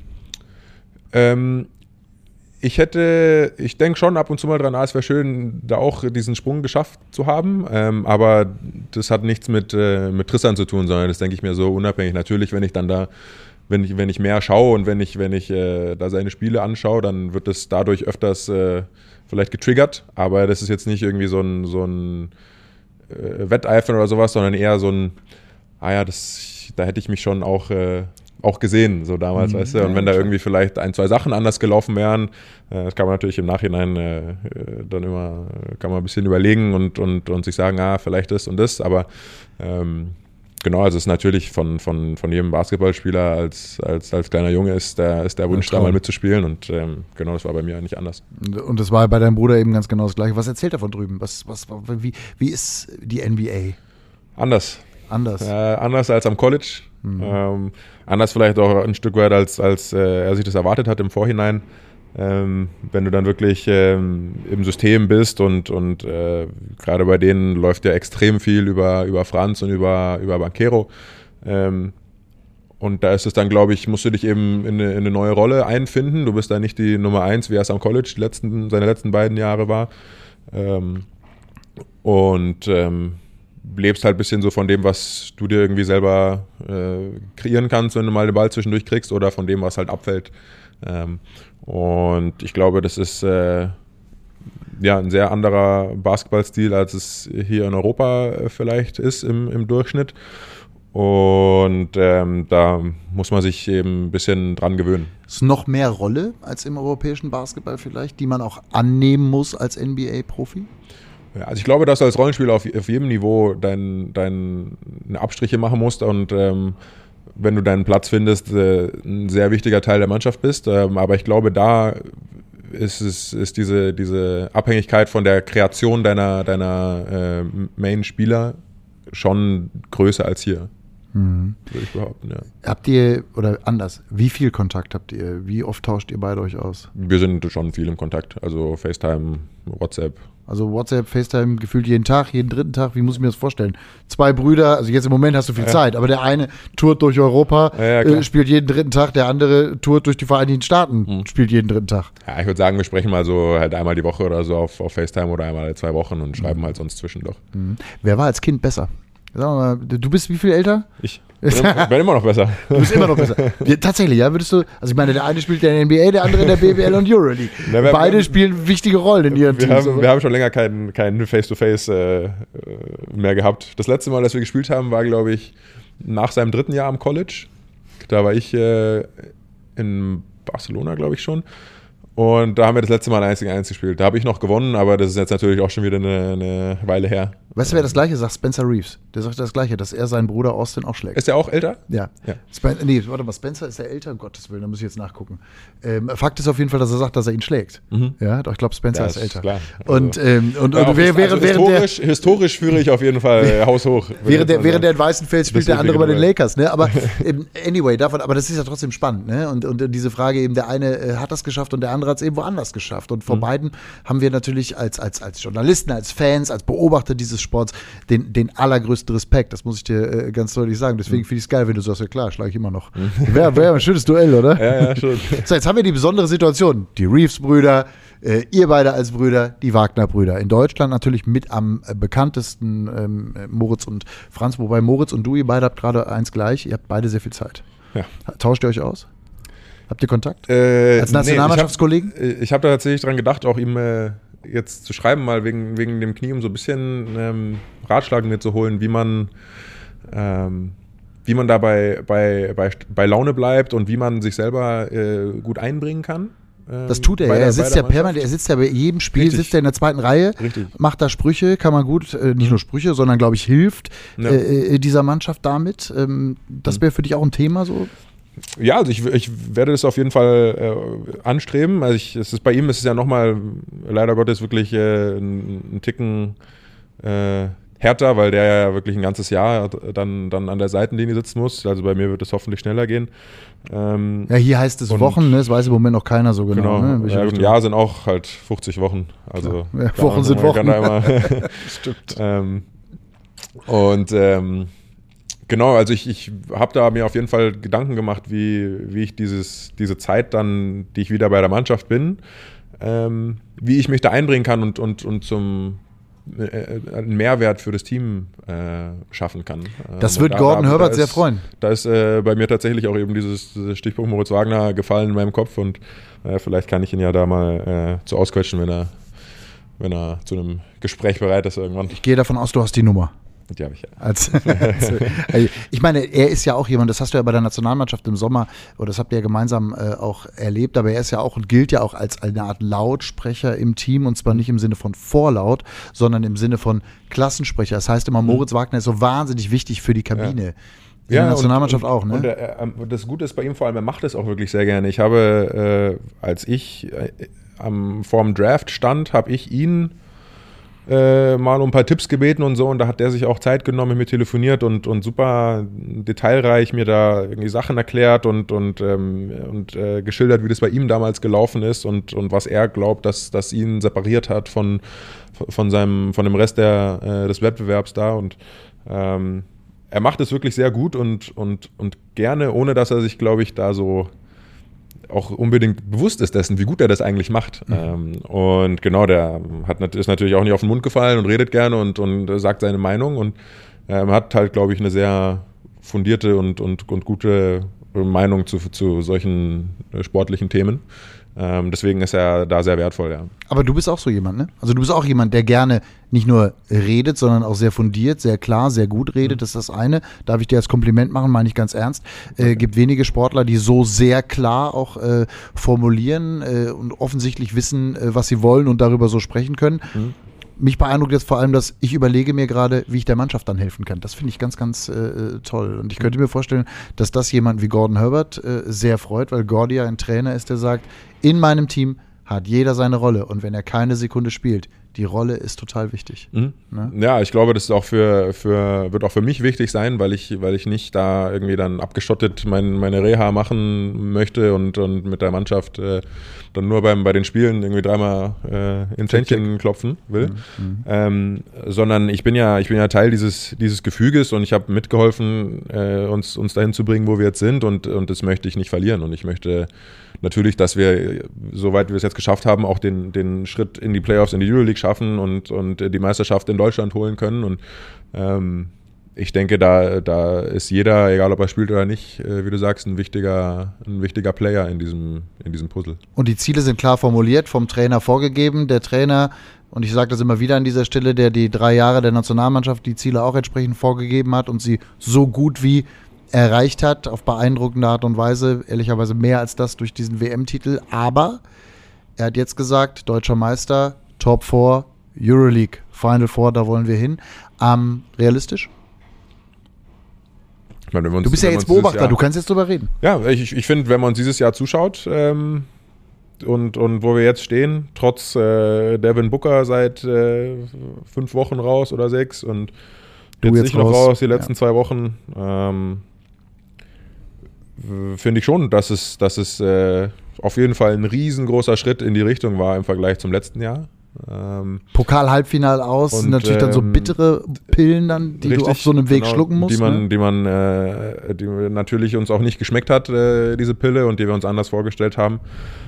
Ich denke schon ab und zu mal dran, es wäre schön, da auch diesen Sprung geschafft zu haben, aber das hat nichts mit Tristan zu tun, sondern das denke ich mir so unabhängig. Natürlich, wenn ich dann da, wenn ich mehr schaue und wenn ich da seine Spiele anschaue, dann wird das dadurch öfters vielleicht getriggert, aber das ist jetzt nicht irgendwie so ein Wetteifern oder sowas, sondern eher so ein, da hätte ich mich schon auch gesehen, so damals, weißt du, und wenn da irgendwie vielleicht 1, 2 Sachen anders gelaufen wären, das kann man natürlich im Nachhinein dann immer, kann man ein bisschen überlegen und sich sagen, vielleicht das und das, aber genau, also es ist natürlich von jedem Basketballspieler als kleiner Junge ist der Wunsch, da mal mitzuspielen und genau, das war bei mir nicht anders. Und das war bei deinem Bruder eben ganz genau das Gleiche. Was erzählt er von drüben? Wie ist die NBA? Anders. Anders als am College. Anders vielleicht auch ein Stück weit, als er sich das erwartet hat im Vorhinein. Wenn du dann wirklich im System bist und gerade bei denen läuft ja extrem viel über Franz und über Banchero. Und da ist es dann, glaube ich, musst du dich eben in eine neue Rolle einfinden. Du bist da nicht die Nummer 1, wie er es am College seine letzten beiden Jahre war. lebst halt ein bisschen so von dem, was du dir irgendwie selber kreieren kannst, wenn du mal den Ball zwischendurch kriegst oder von dem, was halt abfällt. Und ich glaube, das ist ein sehr anderer Basketballstil, als es hier in Europa vielleicht ist im Durchschnitt. Und da muss man sich eben ein bisschen dran gewöhnen. Ist noch mehr Rolle als im europäischen Basketball vielleicht, die man auch annehmen muss als NBA-Profi? Ja, also ich glaube, dass du als Rollenspieler auf jedem Niveau deine Abstriche machen musst und wenn du deinen Platz findest, ein sehr wichtiger Teil der Mannschaft bist. Aber ich glaube, da ist diese Abhängigkeit von der Kreation deiner Main-Spieler schon größer als hier. Würde ich behaupten, ja. Habt ihr, oder anders, wie viel Kontakt habt ihr? Wie oft tauscht ihr beide euch aus? Wir sind schon viel im Kontakt, also FaceTime, WhatsApp. Also WhatsApp, FaceTime gefühlt jeden Tag, jeden dritten Tag, wie muss ich mir das vorstellen? 2 Brüder, also jetzt im Moment hast du viel Zeit, aber der eine tourt durch Europa, spielt jeden dritten Tag, der andere tourt durch die Vereinigten Staaten, spielt jeden dritten Tag. Ja, ich würde sagen, wir sprechen mal so halt einmal die Woche oder so auf FaceTime oder einmal alle 2 Wochen und schreiben halt sonst zwischendurch. Wer war als Kind besser? Sag mal, du bist wie viel älter? Ich bin immer noch besser. Du bist immer noch besser. Tatsächlich, ja, würdest du, also ich meine, der eine spielt in der NBA, der andere in der BBL und Euroleague. Beide spielen wichtige Rollen in ihren Teams. Wir haben schon länger kein Face-to-Face mehr gehabt. Das letzte Mal, dass wir gespielt haben, war, glaube ich, nach seinem 3. Jahr am College. Da war ich in Barcelona, glaube ich schon. Und da haben wir das letzte Mal 1-1 gespielt. Da habe ich noch gewonnen, aber das ist jetzt natürlich auch schon wieder eine Weile her. Weißt du, wer das Gleiche sagt? Spencer Reeves. Der sagt das Gleiche, dass er seinen Bruder Austin auch schlägt. Ist der auch älter? Ja. Warte mal, Spencer ist der älter? Um Gottes Willen, da muss ich jetzt nachgucken. Fakt ist auf jeden Fall, dass er sagt, dass er ihn schlägt. Ja, doch, ich glaube, Spencer ist älter. Klar. Und historisch führe ich auf jeden Fall haushoch. Während der in Weißenfels spielt der andere bei den Lakers. Ne? Aber anyway, aber das ist ja trotzdem spannend. Ne? Und diese Frage eben, der eine hat das geschafft und der andere hat es eben woanders geschafft. Und vor beiden haben wir natürlich als Journalisten, als Fans, als Beobachter dieses Sports den allergrößten Respekt. Das muss ich dir ganz deutlich sagen. Deswegen finde ich es geil, wenn du sagst, ja klar, schlage ich immer noch. Wäre ein schönes Duell, oder? Ja, schon. So, jetzt haben wir die besondere Situation. Die Reeves-Brüder, ihr beide als Brüder, die Wagner-Brüder. In Deutschland natürlich mit am bekanntesten Moritz und Franz, wobei Moritz und du, ihr beide habt gerade eins gleich, ihr habt beide sehr viel Zeit. Ja. Tauscht ihr euch aus? Habt ihr Kontakt? Als Nationalmannschaftskollegen? Ich habe da tatsächlich dran gedacht, auch ihm jetzt zu schreiben, mal wegen dem Knie, um so ein bisschen Ratschlag mir zu holen, wie man da bei Laune bleibt und wie man sich selber gut einbringen kann. Das tut er. Er sitzt ja permanent, er sitzt ja bei jedem Spiel, sitzt er in der zweiten Reihe, macht da Sprüche, kann man gut, nicht nur Sprüche, sondern glaube ich hilft dieser Mannschaft damit. Das wäre für dich auch ein Thema so? Ja, also ich werde das auf jeden Fall anstreben. Also bei ihm ist es ja nochmal leider Gottes wirklich ein Ticken härter, weil der ja wirklich ein ganzes Jahr dann an der Seitenlinie sitzen muss. Also bei mir wird es hoffentlich schneller gehen. Ja, hier heißt es Wochen, ne? Das weiß im Moment noch keiner so genau. Ne? Ja, ein Jahr sind auch halt 50 Wochen. Also ja, Wochen sind Wochen. Stimmt. Genau, also ich habe da mir auf jeden Fall Gedanken gemacht, wie ich diese Zeit dann, die ich wieder bei der Mannschaft bin, wie ich mich da einbringen kann und zum einen Mehrwert für das Team schaffen kann. Das wird Gordon Herbert sehr freuen. Da ist bei mir tatsächlich auch eben dieses Stichpunkt Moritz Wagner gefallen in meinem Kopf und vielleicht kann ich ihn ja da mal zu ausquetschen, wenn er zu einem Gespräch bereit ist irgendwann. Ich gehe davon aus, du hast die Nummer. Die habe ich ja. Ich meine, er ist ja auch jemand, das hast du ja bei der Nationalmannschaft im Sommer, oder das habt ihr ja gemeinsam auch erlebt, aber er ist ja auch und gilt ja auch als eine Art Lautsprecher im Team und zwar nicht im Sinne von Vorlaut, sondern im Sinne von Klassensprecher. Das heißt immer, Moritz Wagner ist so wahnsinnig wichtig für die Kabine. In der Nationalmannschaft auch, ne? Und das Gute ist bei ihm vor allem, er macht es auch wirklich sehr gerne. Ich habe, als ich vor dem Draft stand, habe ich ihn mal um ein paar Tipps gebeten und so und da hat der sich auch Zeit genommen, mit mir telefoniert und super detailreich mir da irgendwie Sachen erklärt und geschildert, wie das bei ihm damals gelaufen ist und was er glaubt, dass ihn separiert hat von dem Rest des Wettbewerbs da und er macht es wirklich sehr gut und gerne, ohne dass er sich, glaube ich, da so auch unbedingt bewusst ist dessen, wie gut er das eigentlich macht. Und genau, der ist natürlich auch nicht auf den Mund gefallen und redet gerne und sagt seine Meinung und hat halt, glaube ich, eine sehr fundierte und gute Meinung zu solchen sportlichen Themen. Deswegen ist er da sehr wertvoll, ja. Aber du bist auch so jemand, ne? Also du bist auch jemand, der gerne nicht nur redet, sondern auch sehr fundiert, sehr klar, sehr gut redet. Das ist das eine. Darf ich dir als Kompliment machen, meine ich ganz ernst. Gibt wenige Sportler, die so sehr klar auch formulieren und offensichtlich wissen, was sie wollen und darüber so sprechen können. Mich beeindruckt jetzt vor allem, dass ich überlege mir gerade, wie ich der Mannschaft dann helfen kann. Das finde ich ganz, ganz toll. Und ich könnte mir vorstellen, dass das jemand wie Gordon Herbert sehr freut, weil Gordy ja ein Trainer ist, der sagt, in meinem Team hat jeder seine Rolle. Und wenn er keine Sekunde spielt, die Rolle ist total wichtig. Ne? Ja, ich glaube, das ist auch wird auch für mich wichtig sein, weil ich nicht da irgendwie dann abgeschottet meine Reha machen möchte und mit der Mannschaft dann nur bei den Spielen irgendwie dreimal ins Händchen klopfen will. Sondern ich bin ja Teil dieses Gefüges und ich habe mitgeholfen, uns dahin zu bringen, wo wir jetzt sind und das möchte ich nicht verlieren. Und ich möchte natürlich, dass wir, soweit wir es jetzt geschafft haben, auch den Schritt in die Playoffs, in die Euroleague schaffen und die Meisterschaft in Deutschland holen können. Und ich denke, da ist jeder, egal ob er spielt oder nicht, wie du sagst, ein wichtiger Player in diesem Puzzle. Und die Ziele sind klar formuliert, vom Trainer vorgegeben. Der Trainer, und ich sage das immer wieder an dieser Stelle, der die 3 Jahre der Nationalmannschaft die Ziele auch entsprechend vorgegeben hat und sie so gut wie erreicht hat, auf beeindruckende Art und Weise, ehrlicherweise mehr als das durch diesen WM-Titel. Aber er hat jetzt gesagt, deutscher Meister, Top 4, Euroleague, Final Four, da wollen wir hin. Realistisch? Ich meine, du bist ja jetzt Beobachter, du kannst jetzt drüber reden. Ja, ich finde, wenn man uns dieses Jahr zuschaut und wo wir jetzt stehen, trotz Devin Booker seit 5 Wochen raus oder 6 und jetzt nicht noch raus die letzten 2 Wochen, finde ich schon, dass es auf jeden Fall ein riesengroßer Schritt in die Richtung war im Vergleich zum letzten Jahr. Pokal-Halbfinal aus, sind natürlich dann so bittere Pillen dann, die richtig, du auf so einem Weg schlucken musst. Die natürlich uns auch nicht geschmeckt hat, diese Pille, und die wir uns anders vorgestellt haben.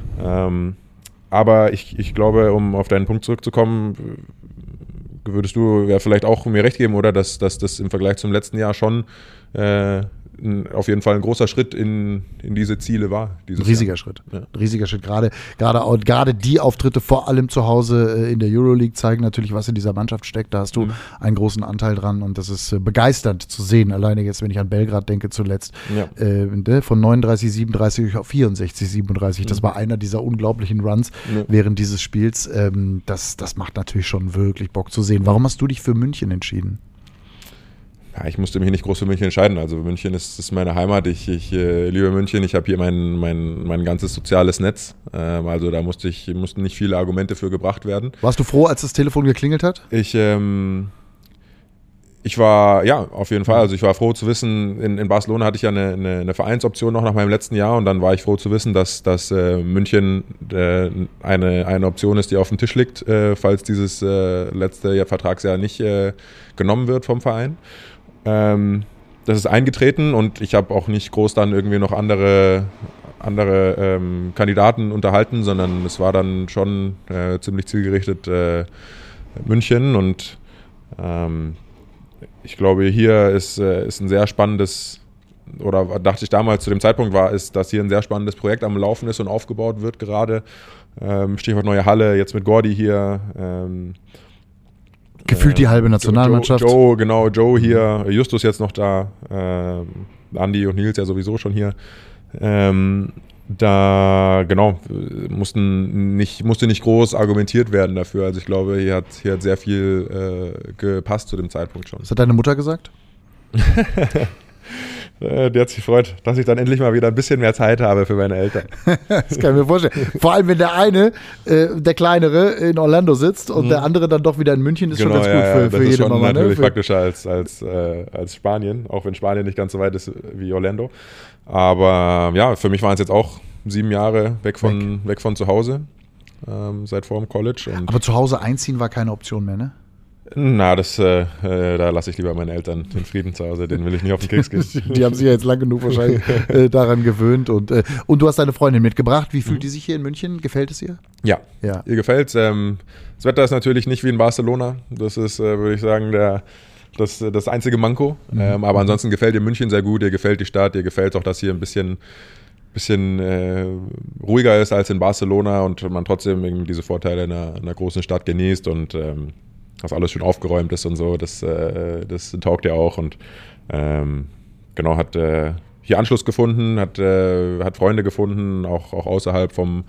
Aber ich glaube, um auf deinen Punkt zurückzukommen, würdest du ja vielleicht auch mir recht geben, oder, dass das im Vergleich zum letzten Jahr schon auf jeden Fall ein großer Schritt in diese Ziele war. Riesiger Schritt. Ja. Riesiger Schritt. Gerade die Auftritte, vor allem zu Hause in der Euroleague, zeigen natürlich, was in dieser Mannschaft steckt. Da hast du einen großen Anteil dran und das ist begeisternd zu sehen. Alleine jetzt, wenn ich an Belgrad denke zuletzt, von 39-37 auf 64-37. Das war einer dieser unglaublichen Runs während dieses Spiels. Das macht natürlich schon wirklich Bock zu sehen. Warum hast du dich für München entschieden? Ja, ich musste mich nicht groß für München entscheiden. Also München ist meine Heimat. Ich liebe München. Ich habe hier mein ganzes soziales Netz. Also da mussten nicht viele Argumente für gebracht werden. Warst du froh, als das Telefon geklingelt hat? Ich war, ja, auf jeden Fall. Also ich war froh zu wissen, in Barcelona hatte ich ja eine Vereinsoption noch nach meinem letzten Jahr, und dann war ich froh zu wissen, dass München eine Option ist, die auf dem Tisch liegt, falls dieses letzte Vertragsjahr nicht genommen wird vom Verein. Das ist eingetreten, und ich habe auch nicht groß dann irgendwie noch andere Kandidaten unterhalten, sondern es war dann schon ziemlich zielgerichtet München, und ich glaube, hier ist ein sehr spannendes, oder dachte ich damals zu dem Zeitpunkt ist, dass hier ein sehr spannendes Projekt am Laufen ist und aufgebaut wird gerade. Stichwort neue Halle, jetzt mit Gordy hier. Gefühlt die halbe Nationalmannschaft. Joe hier, Justus jetzt noch da, Andi und Nils ja sowieso schon hier. Musste nicht groß argumentiert werden dafür. Also ich glaube, hier hat sehr viel gepasst zu dem Zeitpunkt schon. Was hat deine Mutter gesagt? Die hat sich gefreut, dass ich dann endlich mal wieder ein bisschen mehr Zeit habe für meine Eltern. Das kann ich mir vorstellen. Vor allem, wenn der eine, der Kleinere, in Orlando sitzt und der andere dann doch wieder in München, ist schon ganz gut für jede Mama. Das ist natürlich praktischer als Spanien, auch wenn Spanien nicht ganz so weit ist wie Orlando. Aber ja, für mich waren es jetzt auch 7 Jahre weg von zu Hause, seit vor dem College. Aber zu Hause einziehen war keine Option mehr, ne? Na, da lasse ich lieber meine Eltern in Frieden zu Hause, denen will ich nicht auf den Keks gehen. Die haben sich ja jetzt lang genug wahrscheinlich daran gewöhnt. Und du hast deine Freundin mitgebracht. Wie fühlt die sich hier in München? Gefällt es ihr? Ja, ihr gefällt's. Das Wetter ist natürlich nicht wie in Barcelona. Das ist, würde ich sagen, das einzige Manko. Aber ansonsten gefällt ihr München sehr gut, ihr gefällt die Stadt, ihr gefällt auch, dass hier ein bisschen ruhiger ist als in Barcelona und man trotzdem irgendwie diese Vorteile in einer großen Stadt genießt und dass alles schön aufgeräumt ist und so, das taugt ja auch und genau, hat hier Anschluss gefunden, hat Freunde gefunden, auch außerhalb von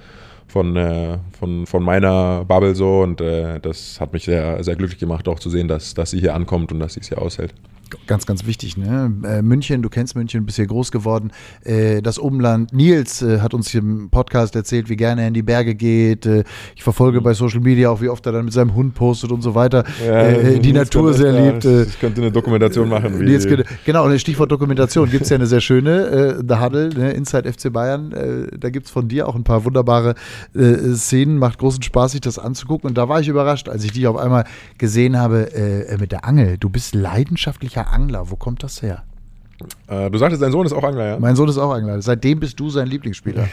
meiner Bubble so und das hat mich sehr, sehr glücklich gemacht, auch zu sehen, dass sie hier ankommt und dass sie es hier aushält. Ganz, ganz wichtig, ne? München, du kennst München, bist hier groß geworden. Das Umland, Nils hat uns hier im Podcast erzählt, wie gerne er in die Berge geht. Ich verfolge bei Social Media auch, wie oft er dann mit seinem Hund postet und so weiter. Die Natur sehr liebt. Ich könnte eine Dokumentation machen. Genau, und Stichwort Dokumentation gibt es ja eine sehr schöne, The Huddle, ne? Inside FC Bayern. Da gibt es von dir auch ein paar wunderbare Szenen. Macht großen Spaß, sich das anzugucken. Und da war ich überrascht, als ich dich auf einmal gesehen habe mit der Angel. Du bist leidenschaftlicher Angler. Wo kommt das her? Du sagtest, dein Sohn ist auch Angler, ja? Mein Sohn ist auch Angler. Seitdem bist du sein Lieblingsspieler.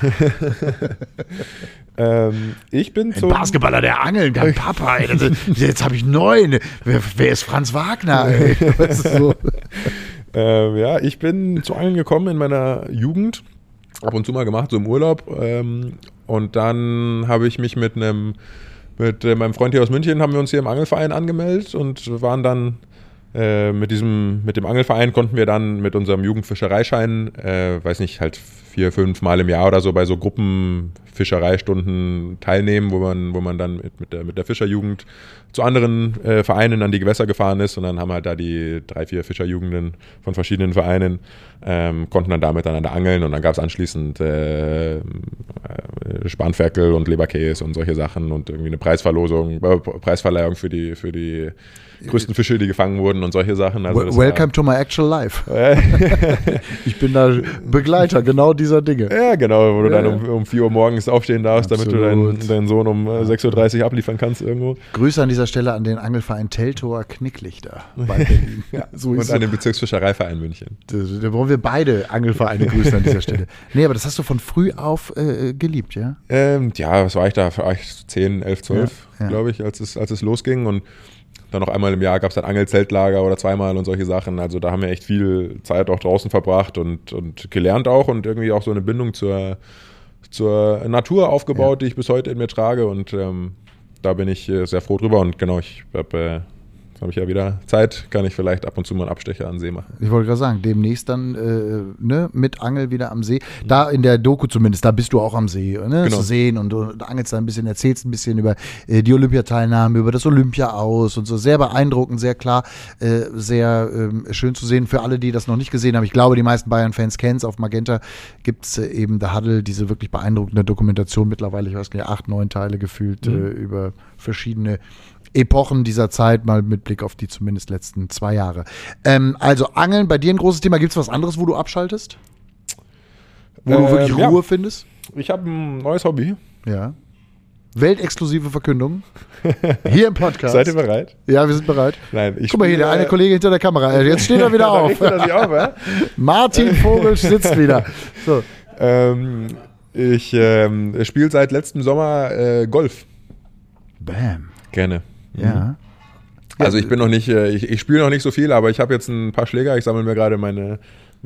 Ich bin ein Basketballer, der angeln kann. Papa, ey, jetzt habe ich 9. Wer ist Franz Wagner? Ey? Weißt du, so. Ja, ich bin zu Angeln gekommen in meiner Jugend. Ab und zu mal gemacht, so im Urlaub. Und dann habe ich mich mit meinem Freund hier aus München, haben wir uns hier im Angelverein angemeldet und waren dann mit dem Angelverein konnten wir dann mit unserem Jugendfischereischein, weiß nicht, halt 4-5 Mal im Jahr oder so bei so Gruppenfischereistunden teilnehmen, wo man dann mit der Fischerjugend zu anderen Vereinen an die Gewässer gefahren ist und dann haben halt da die 3-4 Fischerjugenden von verschiedenen Vereinen konnten dann da miteinander angeln und dann gab es anschließend Spanferkel und Leberkäse und solche Sachen und irgendwie eine Preisverleihung für die größten Fische, die gefangen wurden und solche Sachen. Also Welcome to my actual life. Ich bin da Begleiter genau dieser Dinge. Ja, genau, wo du dann um 4 Uhr morgens aufstehen darfst, damit du deinen Sohn um 6.30 Uhr abliefern kannst irgendwo. Grüße an dieser Stelle an den Angelverein Teltower Knicklichter bei Berlin. So und an den Bezirksfischereiverein München. Da wollen wir beide Angelvereine grüßen an dieser Stelle. Nee, aber das hast du von früh auf geliebt, ja? Ja, was war ich da? War ich 10, 11, 12, glaube ich, als es losging und dann noch einmal im Jahr gab es dann Angelzeltlager oder zweimal und solche Sachen. Also da haben wir echt viel Zeit auch draußen verbracht und gelernt auch und irgendwie auch so eine Bindung zur Natur aufgebaut, die ich bis heute in mir trage. Und da bin ich sehr froh drüber. Und genau, jetzt habe ich ja wieder Zeit, kann ich vielleicht ab und zu mal einen Abstecher an den See machen. Ich wollte gerade sagen, demnächst dann mit Angel wieder am See. Da in der Doku zumindest, da bist du auch am See, ne? Genau. Zu sehen und du angelst da ein bisschen, erzählst ein bisschen über die Olympiateilnahme, über das Olympia aus und so. Sehr beeindruckend, sehr klar, sehr schön zu sehen für alle, die das noch nicht gesehen haben. Ich glaube, die meisten Bayern-Fans kennen es. Auf Magenta gibt es eben The Huddle, diese wirklich beeindruckende Dokumentation mittlerweile, ich weiß nicht, 8, 9 Teile gefühlt über verschiedene Epochen dieser Zeit, mal mit Blick auf die zumindest letzten 2 Jahre. Also Angeln, bei dir ein großes Thema. Gibt es was anderes, wo du abschaltest? Wo du wirklich Ruhe findest? Ich habe ein neues Hobby. Ja. Weltexklusive Verkündung. Hier im Podcast. Seid ihr bereit? Ja, wir sind bereit. Nein, guck mal hier, der eine Kollege hinter der Kamera. Jetzt steht er wieder auf. Ja? Martin Vogel sitzt wieder. So. Ich spiele seit letztem Sommer Golf. Bam. Gerne. Ja. Also ich bin noch nicht, ich spiele noch nicht so viel, aber ich habe jetzt ein paar Schläger. Ich sammle mir gerade mein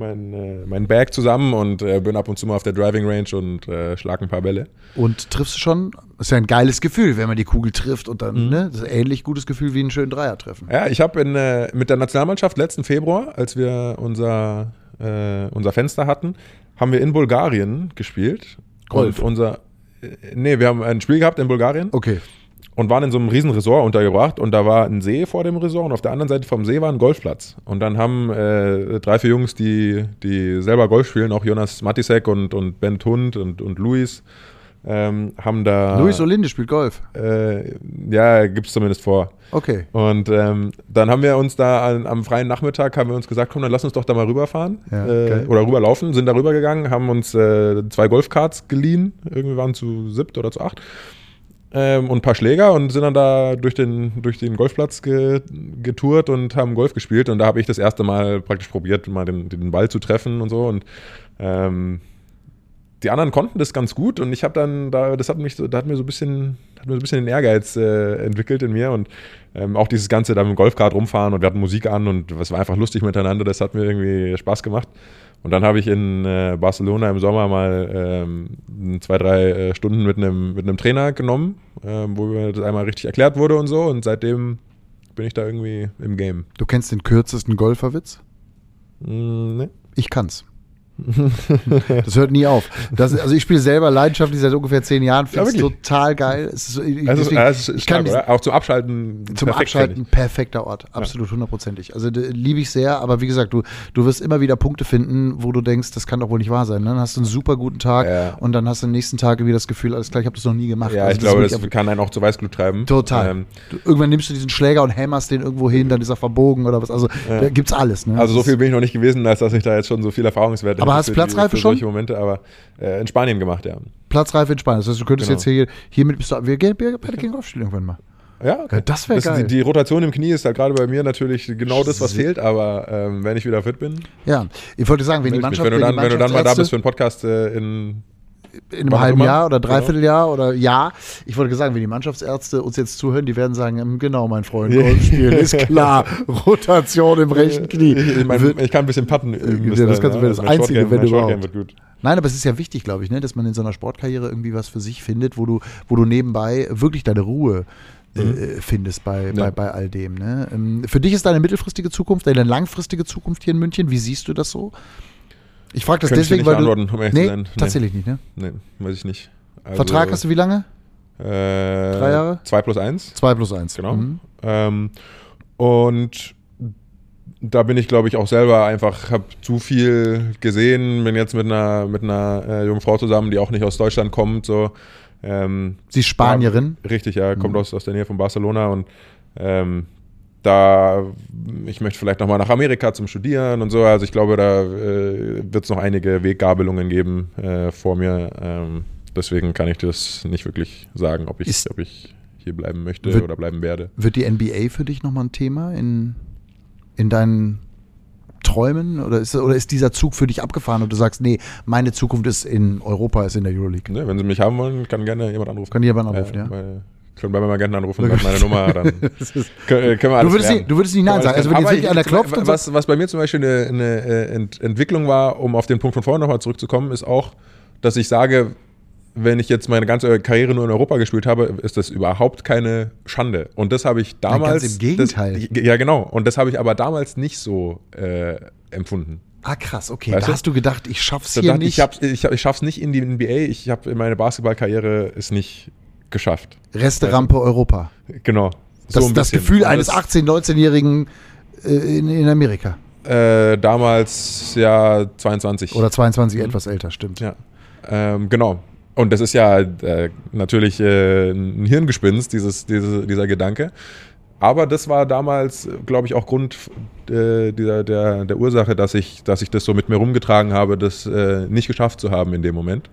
Bag zusammen und bin ab und zu mal auf der Driving Range und schlage ein paar Bälle. Und triffst du schon? Das ist ja ein geiles Gefühl, wenn man die Kugel trifft und dann, ne? Das ist ein ähnlich gutes Gefühl wie einen schönen Dreier treffen. Ja, ich habe mit der Nationalmannschaft letzten Februar, als wir unser Fenster hatten, haben wir in Bulgarien gespielt. Golf? Und wir haben ein Spiel gehabt in Bulgarien. Okay. Und waren in so einem riesen Resort untergebracht und da war ein See vor dem Resort und auf der anderen Seite vom See war ein Golfplatz. Und dann haben 3, 4 Jungs, die selber Golf spielen, auch Jonas Matisek und Bent Hund und Luis, haben da... Luis Olinde spielt Golf? Ja, gibt es zumindest vor. Okay. Und dann haben wir uns da am freien Nachmittag haben wir uns gesagt, komm, dann lass uns doch da mal rüberfahren oder rüberlaufen, sind da rübergegangen, haben uns 2 Golfkarts geliehen, irgendwie waren zu 7 oder zu 8. und ein paar Schläger und sind dann da durch den Golfplatz getourt und haben Golf gespielt. Und da habe ich das erste Mal praktisch probiert, mal den Ball zu treffen und so. Und die anderen konnten das ganz gut und ich habe dann, da hat mir so ein bisschen den Ehrgeiz entwickelt in mir und auch dieses Ganze da mit dem Golfkart rumfahren und wir hatten Musik an und es war einfach lustig miteinander, das hat mir irgendwie Spaß gemacht. Und dann habe ich in Barcelona im Sommer mal 2-3 Stunden mit einem Trainer genommen, wo mir das einmal richtig erklärt wurde und so und seitdem bin ich da irgendwie im Game. Du kennst den kürzesten Golferwitz? Nee. Ich kann's. Das hört nie auf. Also ich spiele selber leidenschaftlich seit ungefähr 10 Jahren. Finde es total geil. Es ist stark, oder? Auch zum Abschalten. Zum Abschalten perfekter Ort. Absolut, 100%. Also liebe ich sehr. Aber wie gesagt, du wirst immer wieder Punkte finden, wo du denkst, das kann doch wohl nicht wahr sein. Ne? Dann hast du einen super guten Tag und dann hast du am nächsten Tag irgendwie das Gefühl, alles klar, ich habe das noch nie gemacht. Ja, also ich glaube, das kann einen auch zu Weißglut treiben. Total. Irgendwann nimmst du diesen Schläger und hämmerst den irgendwo hin, dann ist er verbogen oder was. Also da gibt's alles. Ne? Also so viel bin ich noch nicht gewesen, als dass ich da jetzt schon so viel Erfahrungswerte aber hast du Platzreife schon? Solche Momente, aber in Spanien gemacht, ja. Platzreife in Spanien. Das heißt, du könntest jetzt hiermit bist du, wir gehen beide gegen aufspielen irgendwann mal. Ja, okay. Das wäre geil. Die Rotation im Knie ist halt gerade bei mir natürlich genau das, was fehlt, aber wenn ich wieder fit bin. Ja, ich wollte sagen, wenn die Mannschaft. Wenn du dann mal da bist für einen Podcast in einem halben Jahr oder Dreivierteljahr oder Jahr. Ich wollte sagen, wenn die Mannschaftsärzte uns jetzt zuhören, die werden sagen, genau, mein Freund, Golf spielen ist klar. Rotation im rechten Knie. Ich kann ein bisschen Patten üben. Das kannst du das Einzige, wenn du überhaupt. Wird gut. Nein, aber es ist ja wichtig, glaube ich, ne, dass man in so einer Sportkarriere irgendwie was für sich findet, wo du nebenbei wirklich deine Ruhe findest bei all dem. Ne? Für dich ist deine mittelfristige Zukunft, deine langfristige Zukunft hier in München, wie siehst du das so? Ich frage das deswegen, weil du... Tatsächlich nicht, ne? Nee, weiß ich nicht. Also, Vertrag hast du wie lange? 3 Jahre? 2+1. 2+1. Genau. Und da bin ich, glaube ich, auch selber einfach, habe zu viel gesehen, bin jetzt mit einer jungen Frau zusammen, die auch nicht aus Deutschland kommt. So. Sie ist Spanierin? Ja, richtig, ja, kommt aus der Nähe von Barcelona und ich möchte vielleicht nochmal nach Amerika zum Studieren und so. Also ich glaube, da wird es noch einige Weggabelungen geben vor mir. Deswegen kann ich das nicht wirklich sagen, ob ich hier bleiben möchte oder bleiben werde. Wird die NBA für dich nochmal ein Thema in deinen Träumen? Oder ist dieser Zug für dich abgefahren und du sagst, nee, meine Zukunft ist in Europa, ist in der Euroleague? Ne, wenn sie mich haben wollen, kann gerne jemand anrufen. Kann jemand anrufen, ja. Können bei meinem Agenten anrufen und sagt meine Nummer, dann können wir alles du würdest nicht Nein sagen. Also wenn jetzt einer klopft und was bei mir zum Beispiel eine Entwicklung war, um auf den Punkt von vorhin nochmal zurückzukommen, ist auch, dass ich sage, wenn ich jetzt meine ganze Karriere nur in Europa gespielt habe, ist das überhaupt keine Schande. Und das habe ich damals... Ganz im Gegenteil. Ja, genau. Und das habe ich aber damals nicht so empfunden. Ah, krass, okay. Weißt da hast du gedacht, ich schaff's hier nicht. Ich schaff's nicht in die NBA. Ich habe meine Basketballkarriere ist nicht geschafft. Resterampe Europa. Genau. Das Gefühl eines 18-, 19-Jährigen in Amerika. Damals ja 22. Oder 22, etwas älter, stimmt. Ja, genau. Und das ist ja natürlich ein Hirngespinst, dieser Gedanke. Aber das war damals, glaube ich, auch Grund der Ursache, dass ich das so mit mir rumgetragen habe, das nicht geschafft zu haben in dem Moment.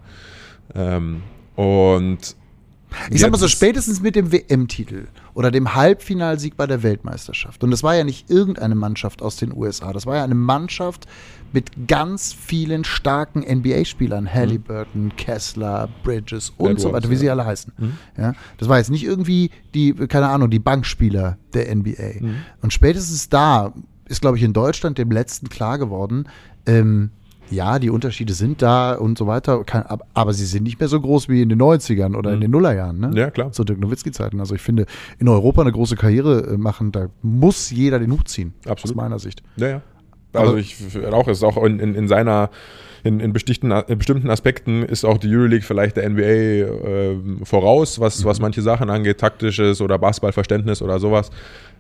Und ich sag mal so, spätestens mit dem WM-Titel oder dem Halbfinalsieg bei der Weltmeisterschaft. Und das war ja nicht irgendeine Mannschaft aus den USA. Das war ja eine Mannschaft mit ganz vielen starken NBA-Spielern. Halliburton, Kessler, Bridges und so weiter, wie sie alle heißen. Ja, das war jetzt nicht irgendwie die Bankspieler der NBA. Und spätestens da ist, glaube ich, in Deutschland dem Letzten klar geworden, ja, die Unterschiede sind da und so weiter, aber sie sind nicht mehr so groß wie in den 90ern oder in den Nullerjahren. Ne? Ja, klar. Zu Dirk Nowitzki-Zeiten. Also ich finde, in Europa eine große Karriere machen, da muss jeder den Hut ziehen. Absolut. Aus meiner Sicht. Ja. Also es ist auch in bestimmten Aspekten ist auch die Euroleague vielleicht der NBA voraus, was manche Sachen angeht, taktisches oder Basketballverständnis oder sowas.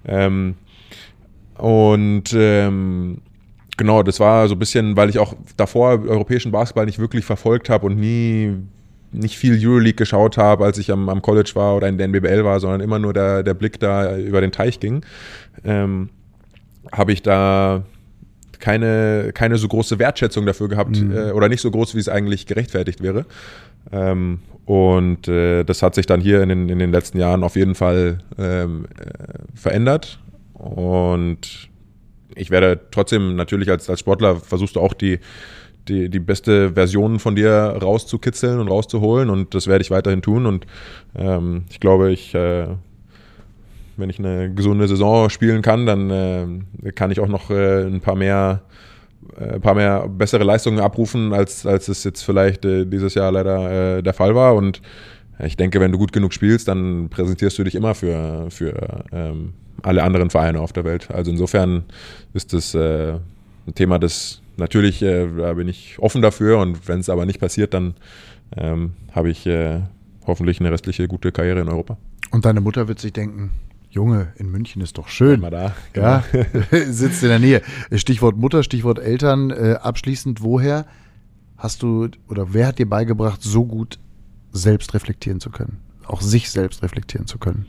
Genau, das war so ein bisschen, weil ich auch davor europäischen Basketball nicht wirklich verfolgt habe und nicht viel Euroleague geschaut habe, als ich am College war oder in der NBBL war, sondern immer nur der Blick da über den Teich ging, habe ich da keine so große Wertschätzung dafür gehabt oder nicht so groß, wie es eigentlich gerechtfertigt wäre. Und das hat sich dann hier in den letzten Jahren auf jeden Fall verändert. Und ich werde trotzdem natürlich als Sportler versuchst du auch die beste Version von dir rauszukitzeln und rauszuholen, und das werde ich weiterhin tun. Und ich glaube, wenn ich eine gesunde Saison spielen kann, dann kann ich auch noch ein paar mehr bessere Leistungen abrufen, als es jetzt vielleicht dieses Jahr leider der Fall war. Und ich denke, wenn du gut genug spielst, dann präsentierst du dich immer für alle anderen Vereine auf der Welt. Also insofern ist das ein Thema, das natürlich, da bin ich offen dafür, und wenn es aber nicht passiert, dann habe ich hoffentlich eine restliche gute Karriere in Europa. Und deine Mutter wird sich denken, Junge, in München ist doch schön. Mal da, genau. Ja, sitzt in der Nähe. Stichwort Mutter, Stichwort Eltern. Abschließend, woher hast du oder wer hat dir beigebracht, so gut selbst reflektieren zu können? Auch sich selbst reflektieren zu können?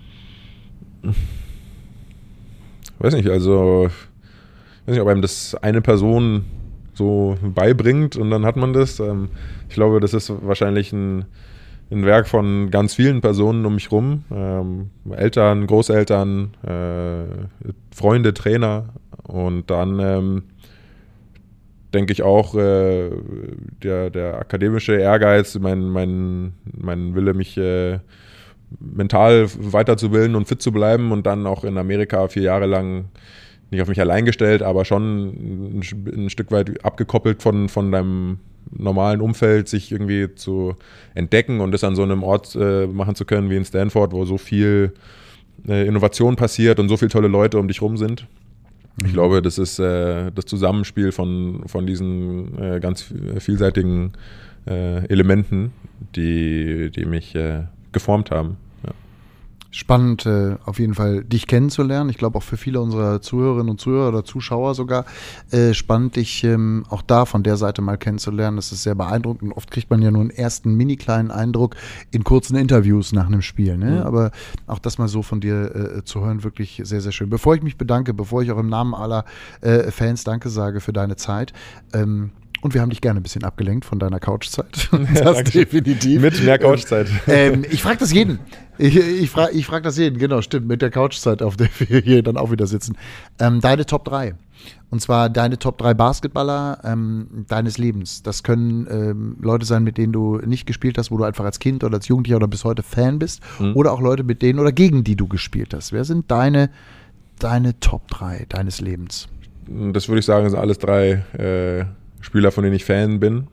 Weiß nicht, ob einem das eine Person so beibringt und dann hat man das. Ich glaube, das ist wahrscheinlich ein Werk von ganz vielen Personen um mich rum. Eltern, Großeltern, Freunde, Trainer. Und dann denke ich auch, der akademische Ehrgeiz, mein Wille, mich mental weiterzubilden und fit zu bleiben, und dann auch in Amerika 4 Jahre lang nicht auf mich allein gestellt, aber schon ein Stück weit abgekoppelt von deinem normalen Umfeld, sich irgendwie zu entdecken und das an so einem Ort machen zu können wie in Stanford, wo so viel Innovation passiert und so viele tolle Leute um dich rum sind. Ich glaube, das ist das Zusammenspiel von diesen ganz vielseitigen Elementen, die mich geformt haben. Ja. Spannend, auf jeden Fall dich kennenzulernen. Ich glaube auch für viele unserer Zuhörerinnen und Zuhörer oder Zuschauer sogar spannend, dich auch da von der Seite mal kennenzulernen. Das ist sehr beeindruckend. Und oft kriegt man ja nur einen ersten mini kleinen Eindruck in kurzen Interviews nach einem Spiel. Ne? Mhm. Aber auch das mal so von dir zu hören, wirklich sehr, sehr schön. Bevor ich mich bedanke, bevor ich auch im Namen aller Fans Danke sage für deine Zeit, und wir haben dich gerne ein bisschen abgelenkt von deiner Couchzeit. Das definitiv. Mit mehr Couchzeit. Ich frage das jeden. Ich frage das jeden, genau, stimmt, mit der Couchzeit, auf der wir hier dann auch wieder sitzen. Deine Top 3. Und zwar deine Top 3 Basketballer deines Lebens. Das können Leute sein, mit denen du nicht gespielt hast, wo du einfach als Kind oder als Jugendlicher oder bis heute Fan bist. Oder auch Leute, mit denen oder gegen die du gespielt hast. Wer sind deine Top 3 deines Lebens? Das würde ich sagen, sind alles 3 Spieler, von denen ich Fan bin.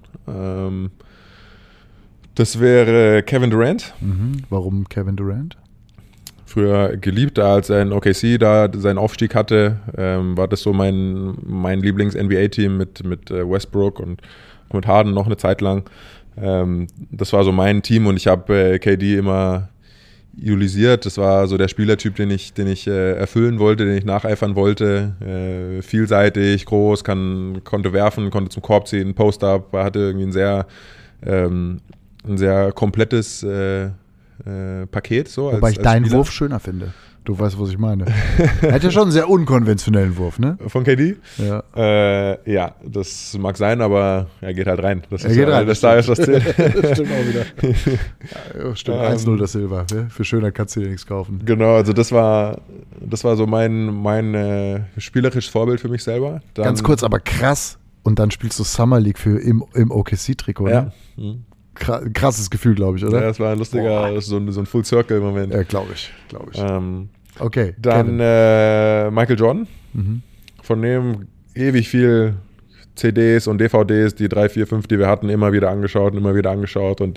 Das wäre Kevin Durant. Warum Kevin Durant? Früher geliebt, als er in OKC da seinen Aufstieg hatte, war das so mein Lieblings-NBA-Team mit Westbrook und mit Harden noch eine Zeit lang. Das war so mein Team, und ich habe KD immer idolisiert. Das war so der Spielertyp, den ich erfüllen wollte, den ich nacheifern wollte. Vielseitig, groß, konnte werfen, konnte zum Korb ziehen, Post-Up, hatte irgendwie ein sehr komplettes Paket. So, Wobei ich deinen Wurf schöner finde. Du weißt, was ich meine. Er hat ja schon einen sehr unkonventionellen Wurf, ne? Von KD? Ja. Ja, das mag sein, aber er geht halt rein. Das ist geht rein, das da ist, was zählt. Das stimmt auch wieder. Ja, stimmt, 1-0 das Silber. Ne? Für schöner kannst du dir nichts kaufen. Genau, also das war so mein spielerisches Vorbild für mich selber. Dann, ganz kurz, aber krass. Und dann spielst du Summer League im OKC-Trikot, ja. Ne? Krasses Gefühl, glaube ich, oder? Ja, das war ein lustiger, so ein Full-Circle-Moment. Ja, glaube ich. Okay. Dann Michael Jordan. Von dem ewig viel CDs und DVDs, die 3, 4, 5, die wir hatten, immer wieder angeschaut. Und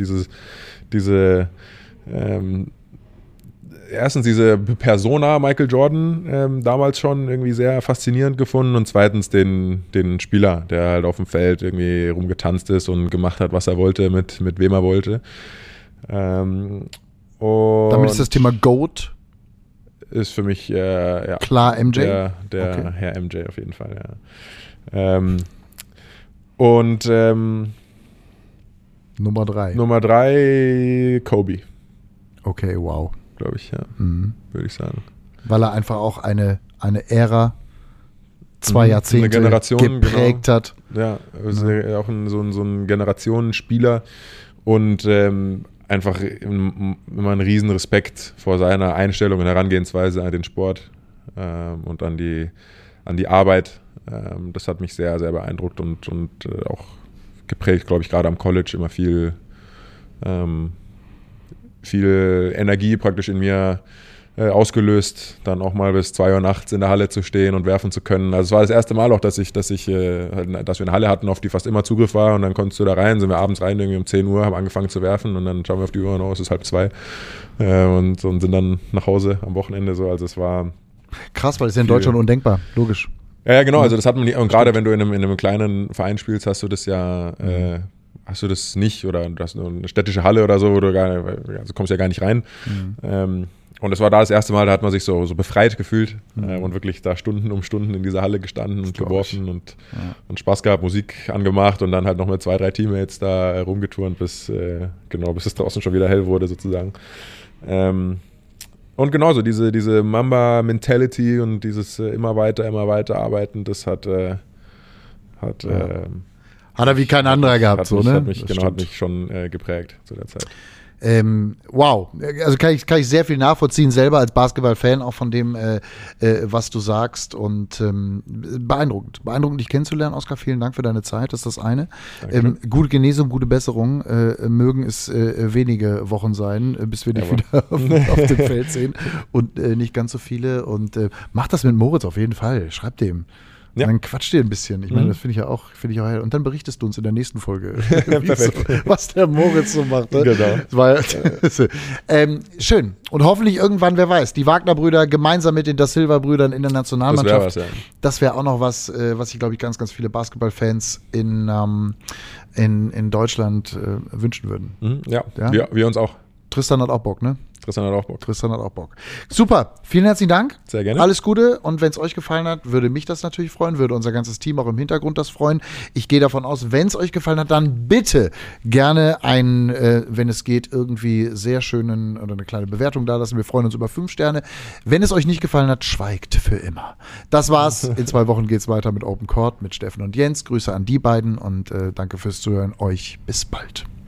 erstens diese Persona Michael Jordan damals schon irgendwie sehr faszinierend gefunden, und zweitens den Spieler, der halt auf dem Feld irgendwie rumgetanzt ist und gemacht hat, was er wollte, mit wem er wollte. Und damit ist das Thema GOAT ist für mich ja, klar MJ? Der okay. Herr MJ auf jeden Fall, ja. Und Nummer 3. Nummer 3 Kobe. Okay, wow. Glaube ich, ja. Würde ich sagen. Weil er einfach auch eine Ära 2 Jahrzehnte eine Generation geprägt hat. Ja, also auch so ein Generationenspieler und einfach immer einen riesen Respekt vor seiner Einstellung und Herangehensweise an den Sport und an die Arbeit. Das hat mich sehr, sehr beeindruckt und auch geprägt, glaube ich, gerade am College immer viel Energie praktisch in mir ausgelöst, dann auch mal bis 2 Uhr nachts in der Halle zu stehen und werfen zu können. Also es war das erste Mal auch, dass wir eine Halle hatten, auf die fast immer Zugriff war und dann konntest du da rein, sind wir abends rein, irgendwie um 10 Uhr, haben angefangen zu werfen und dann schauen wir auf die Uhr und es ist 1:30 und sind dann nach Hause am Wochenende so. Also es war krass, weil es ist ja in Deutschland undenkbar, logisch. Ja, genau, also das hat man nicht, und gerade wenn du in einem kleinen Verein spielst, hast du das ja hast du das nicht oder du hast nur eine städtische Halle oder so, wo du kommst ja gar nicht rein. Und das war da das erste Mal, da hat man sich so befreit gefühlt und wirklich da Stunden um Stunden in dieser Halle gestanden und geworfen und Spaß gehabt, Musik angemacht und dann halt noch mit 2, 3 Teammates da rumgeturnt, bis es draußen schon wieder hell wurde sozusagen. Und genauso, diese Mamba-Mentality und dieses immer weiter arbeiten, das hat er wie kein anderer gehabt. Hat mich schon geprägt zu der Zeit. Wow, also kann ich sehr viel nachvollziehen, selber als Basketball-Fan, auch von dem, was du sagst und beeindruckend dich kennenzulernen, Oskar, vielen Dank für deine Zeit, das ist das eine. Gute Genesung, gute Besserung, mögen es wenige Wochen sein, bis wir dich wieder auf dem Feld sehen und nicht ganz so viele und mach das mit Moritz auf jeden Fall, schreib dem. Ja. Dann quatscht ihr ein bisschen. Ich meine, das finde ich auch. Und dann berichtest du uns in der nächsten Folge, was der Moritz so macht. Ne? Genau. Schön. Und hoffentlich irgendwann, wer weiß, die Wagner-Brüder gemeinsam mit den Da Silva-Brüdern in der Nationalmannschaft. Das wäre auch noch was, was ich, glaube ich, ganz, ganz viele Basketballfans in Deutschland wünschen würden. Ja, wir uns auch. Tristan hat auch Bock, ne? Tristan hat auch Bock. Super, vielen herzlichen Dank. Sehr gerne. Alles Gute und wenn es euch gefallen hat, würde mich das natürlich freuen, würde unser ganzes Team auch im Hintergrund das freuen. Ich gehe davon aus, wenn es euch gefallen hat, dann bitte gerne wenn es geht, irgendwie sehr schönen oder eine kleine Bewertung da lassen. Wir freuen uns über 5 Sterne. Wenn es euch nicht gefallen hat, schweigt für immer. Das war's. In 2 Wochen geht's weiter mit Open Court, mit Steffen und Jens. Grüße an die beiden und danke fürs Zuhören. Euch bis bald.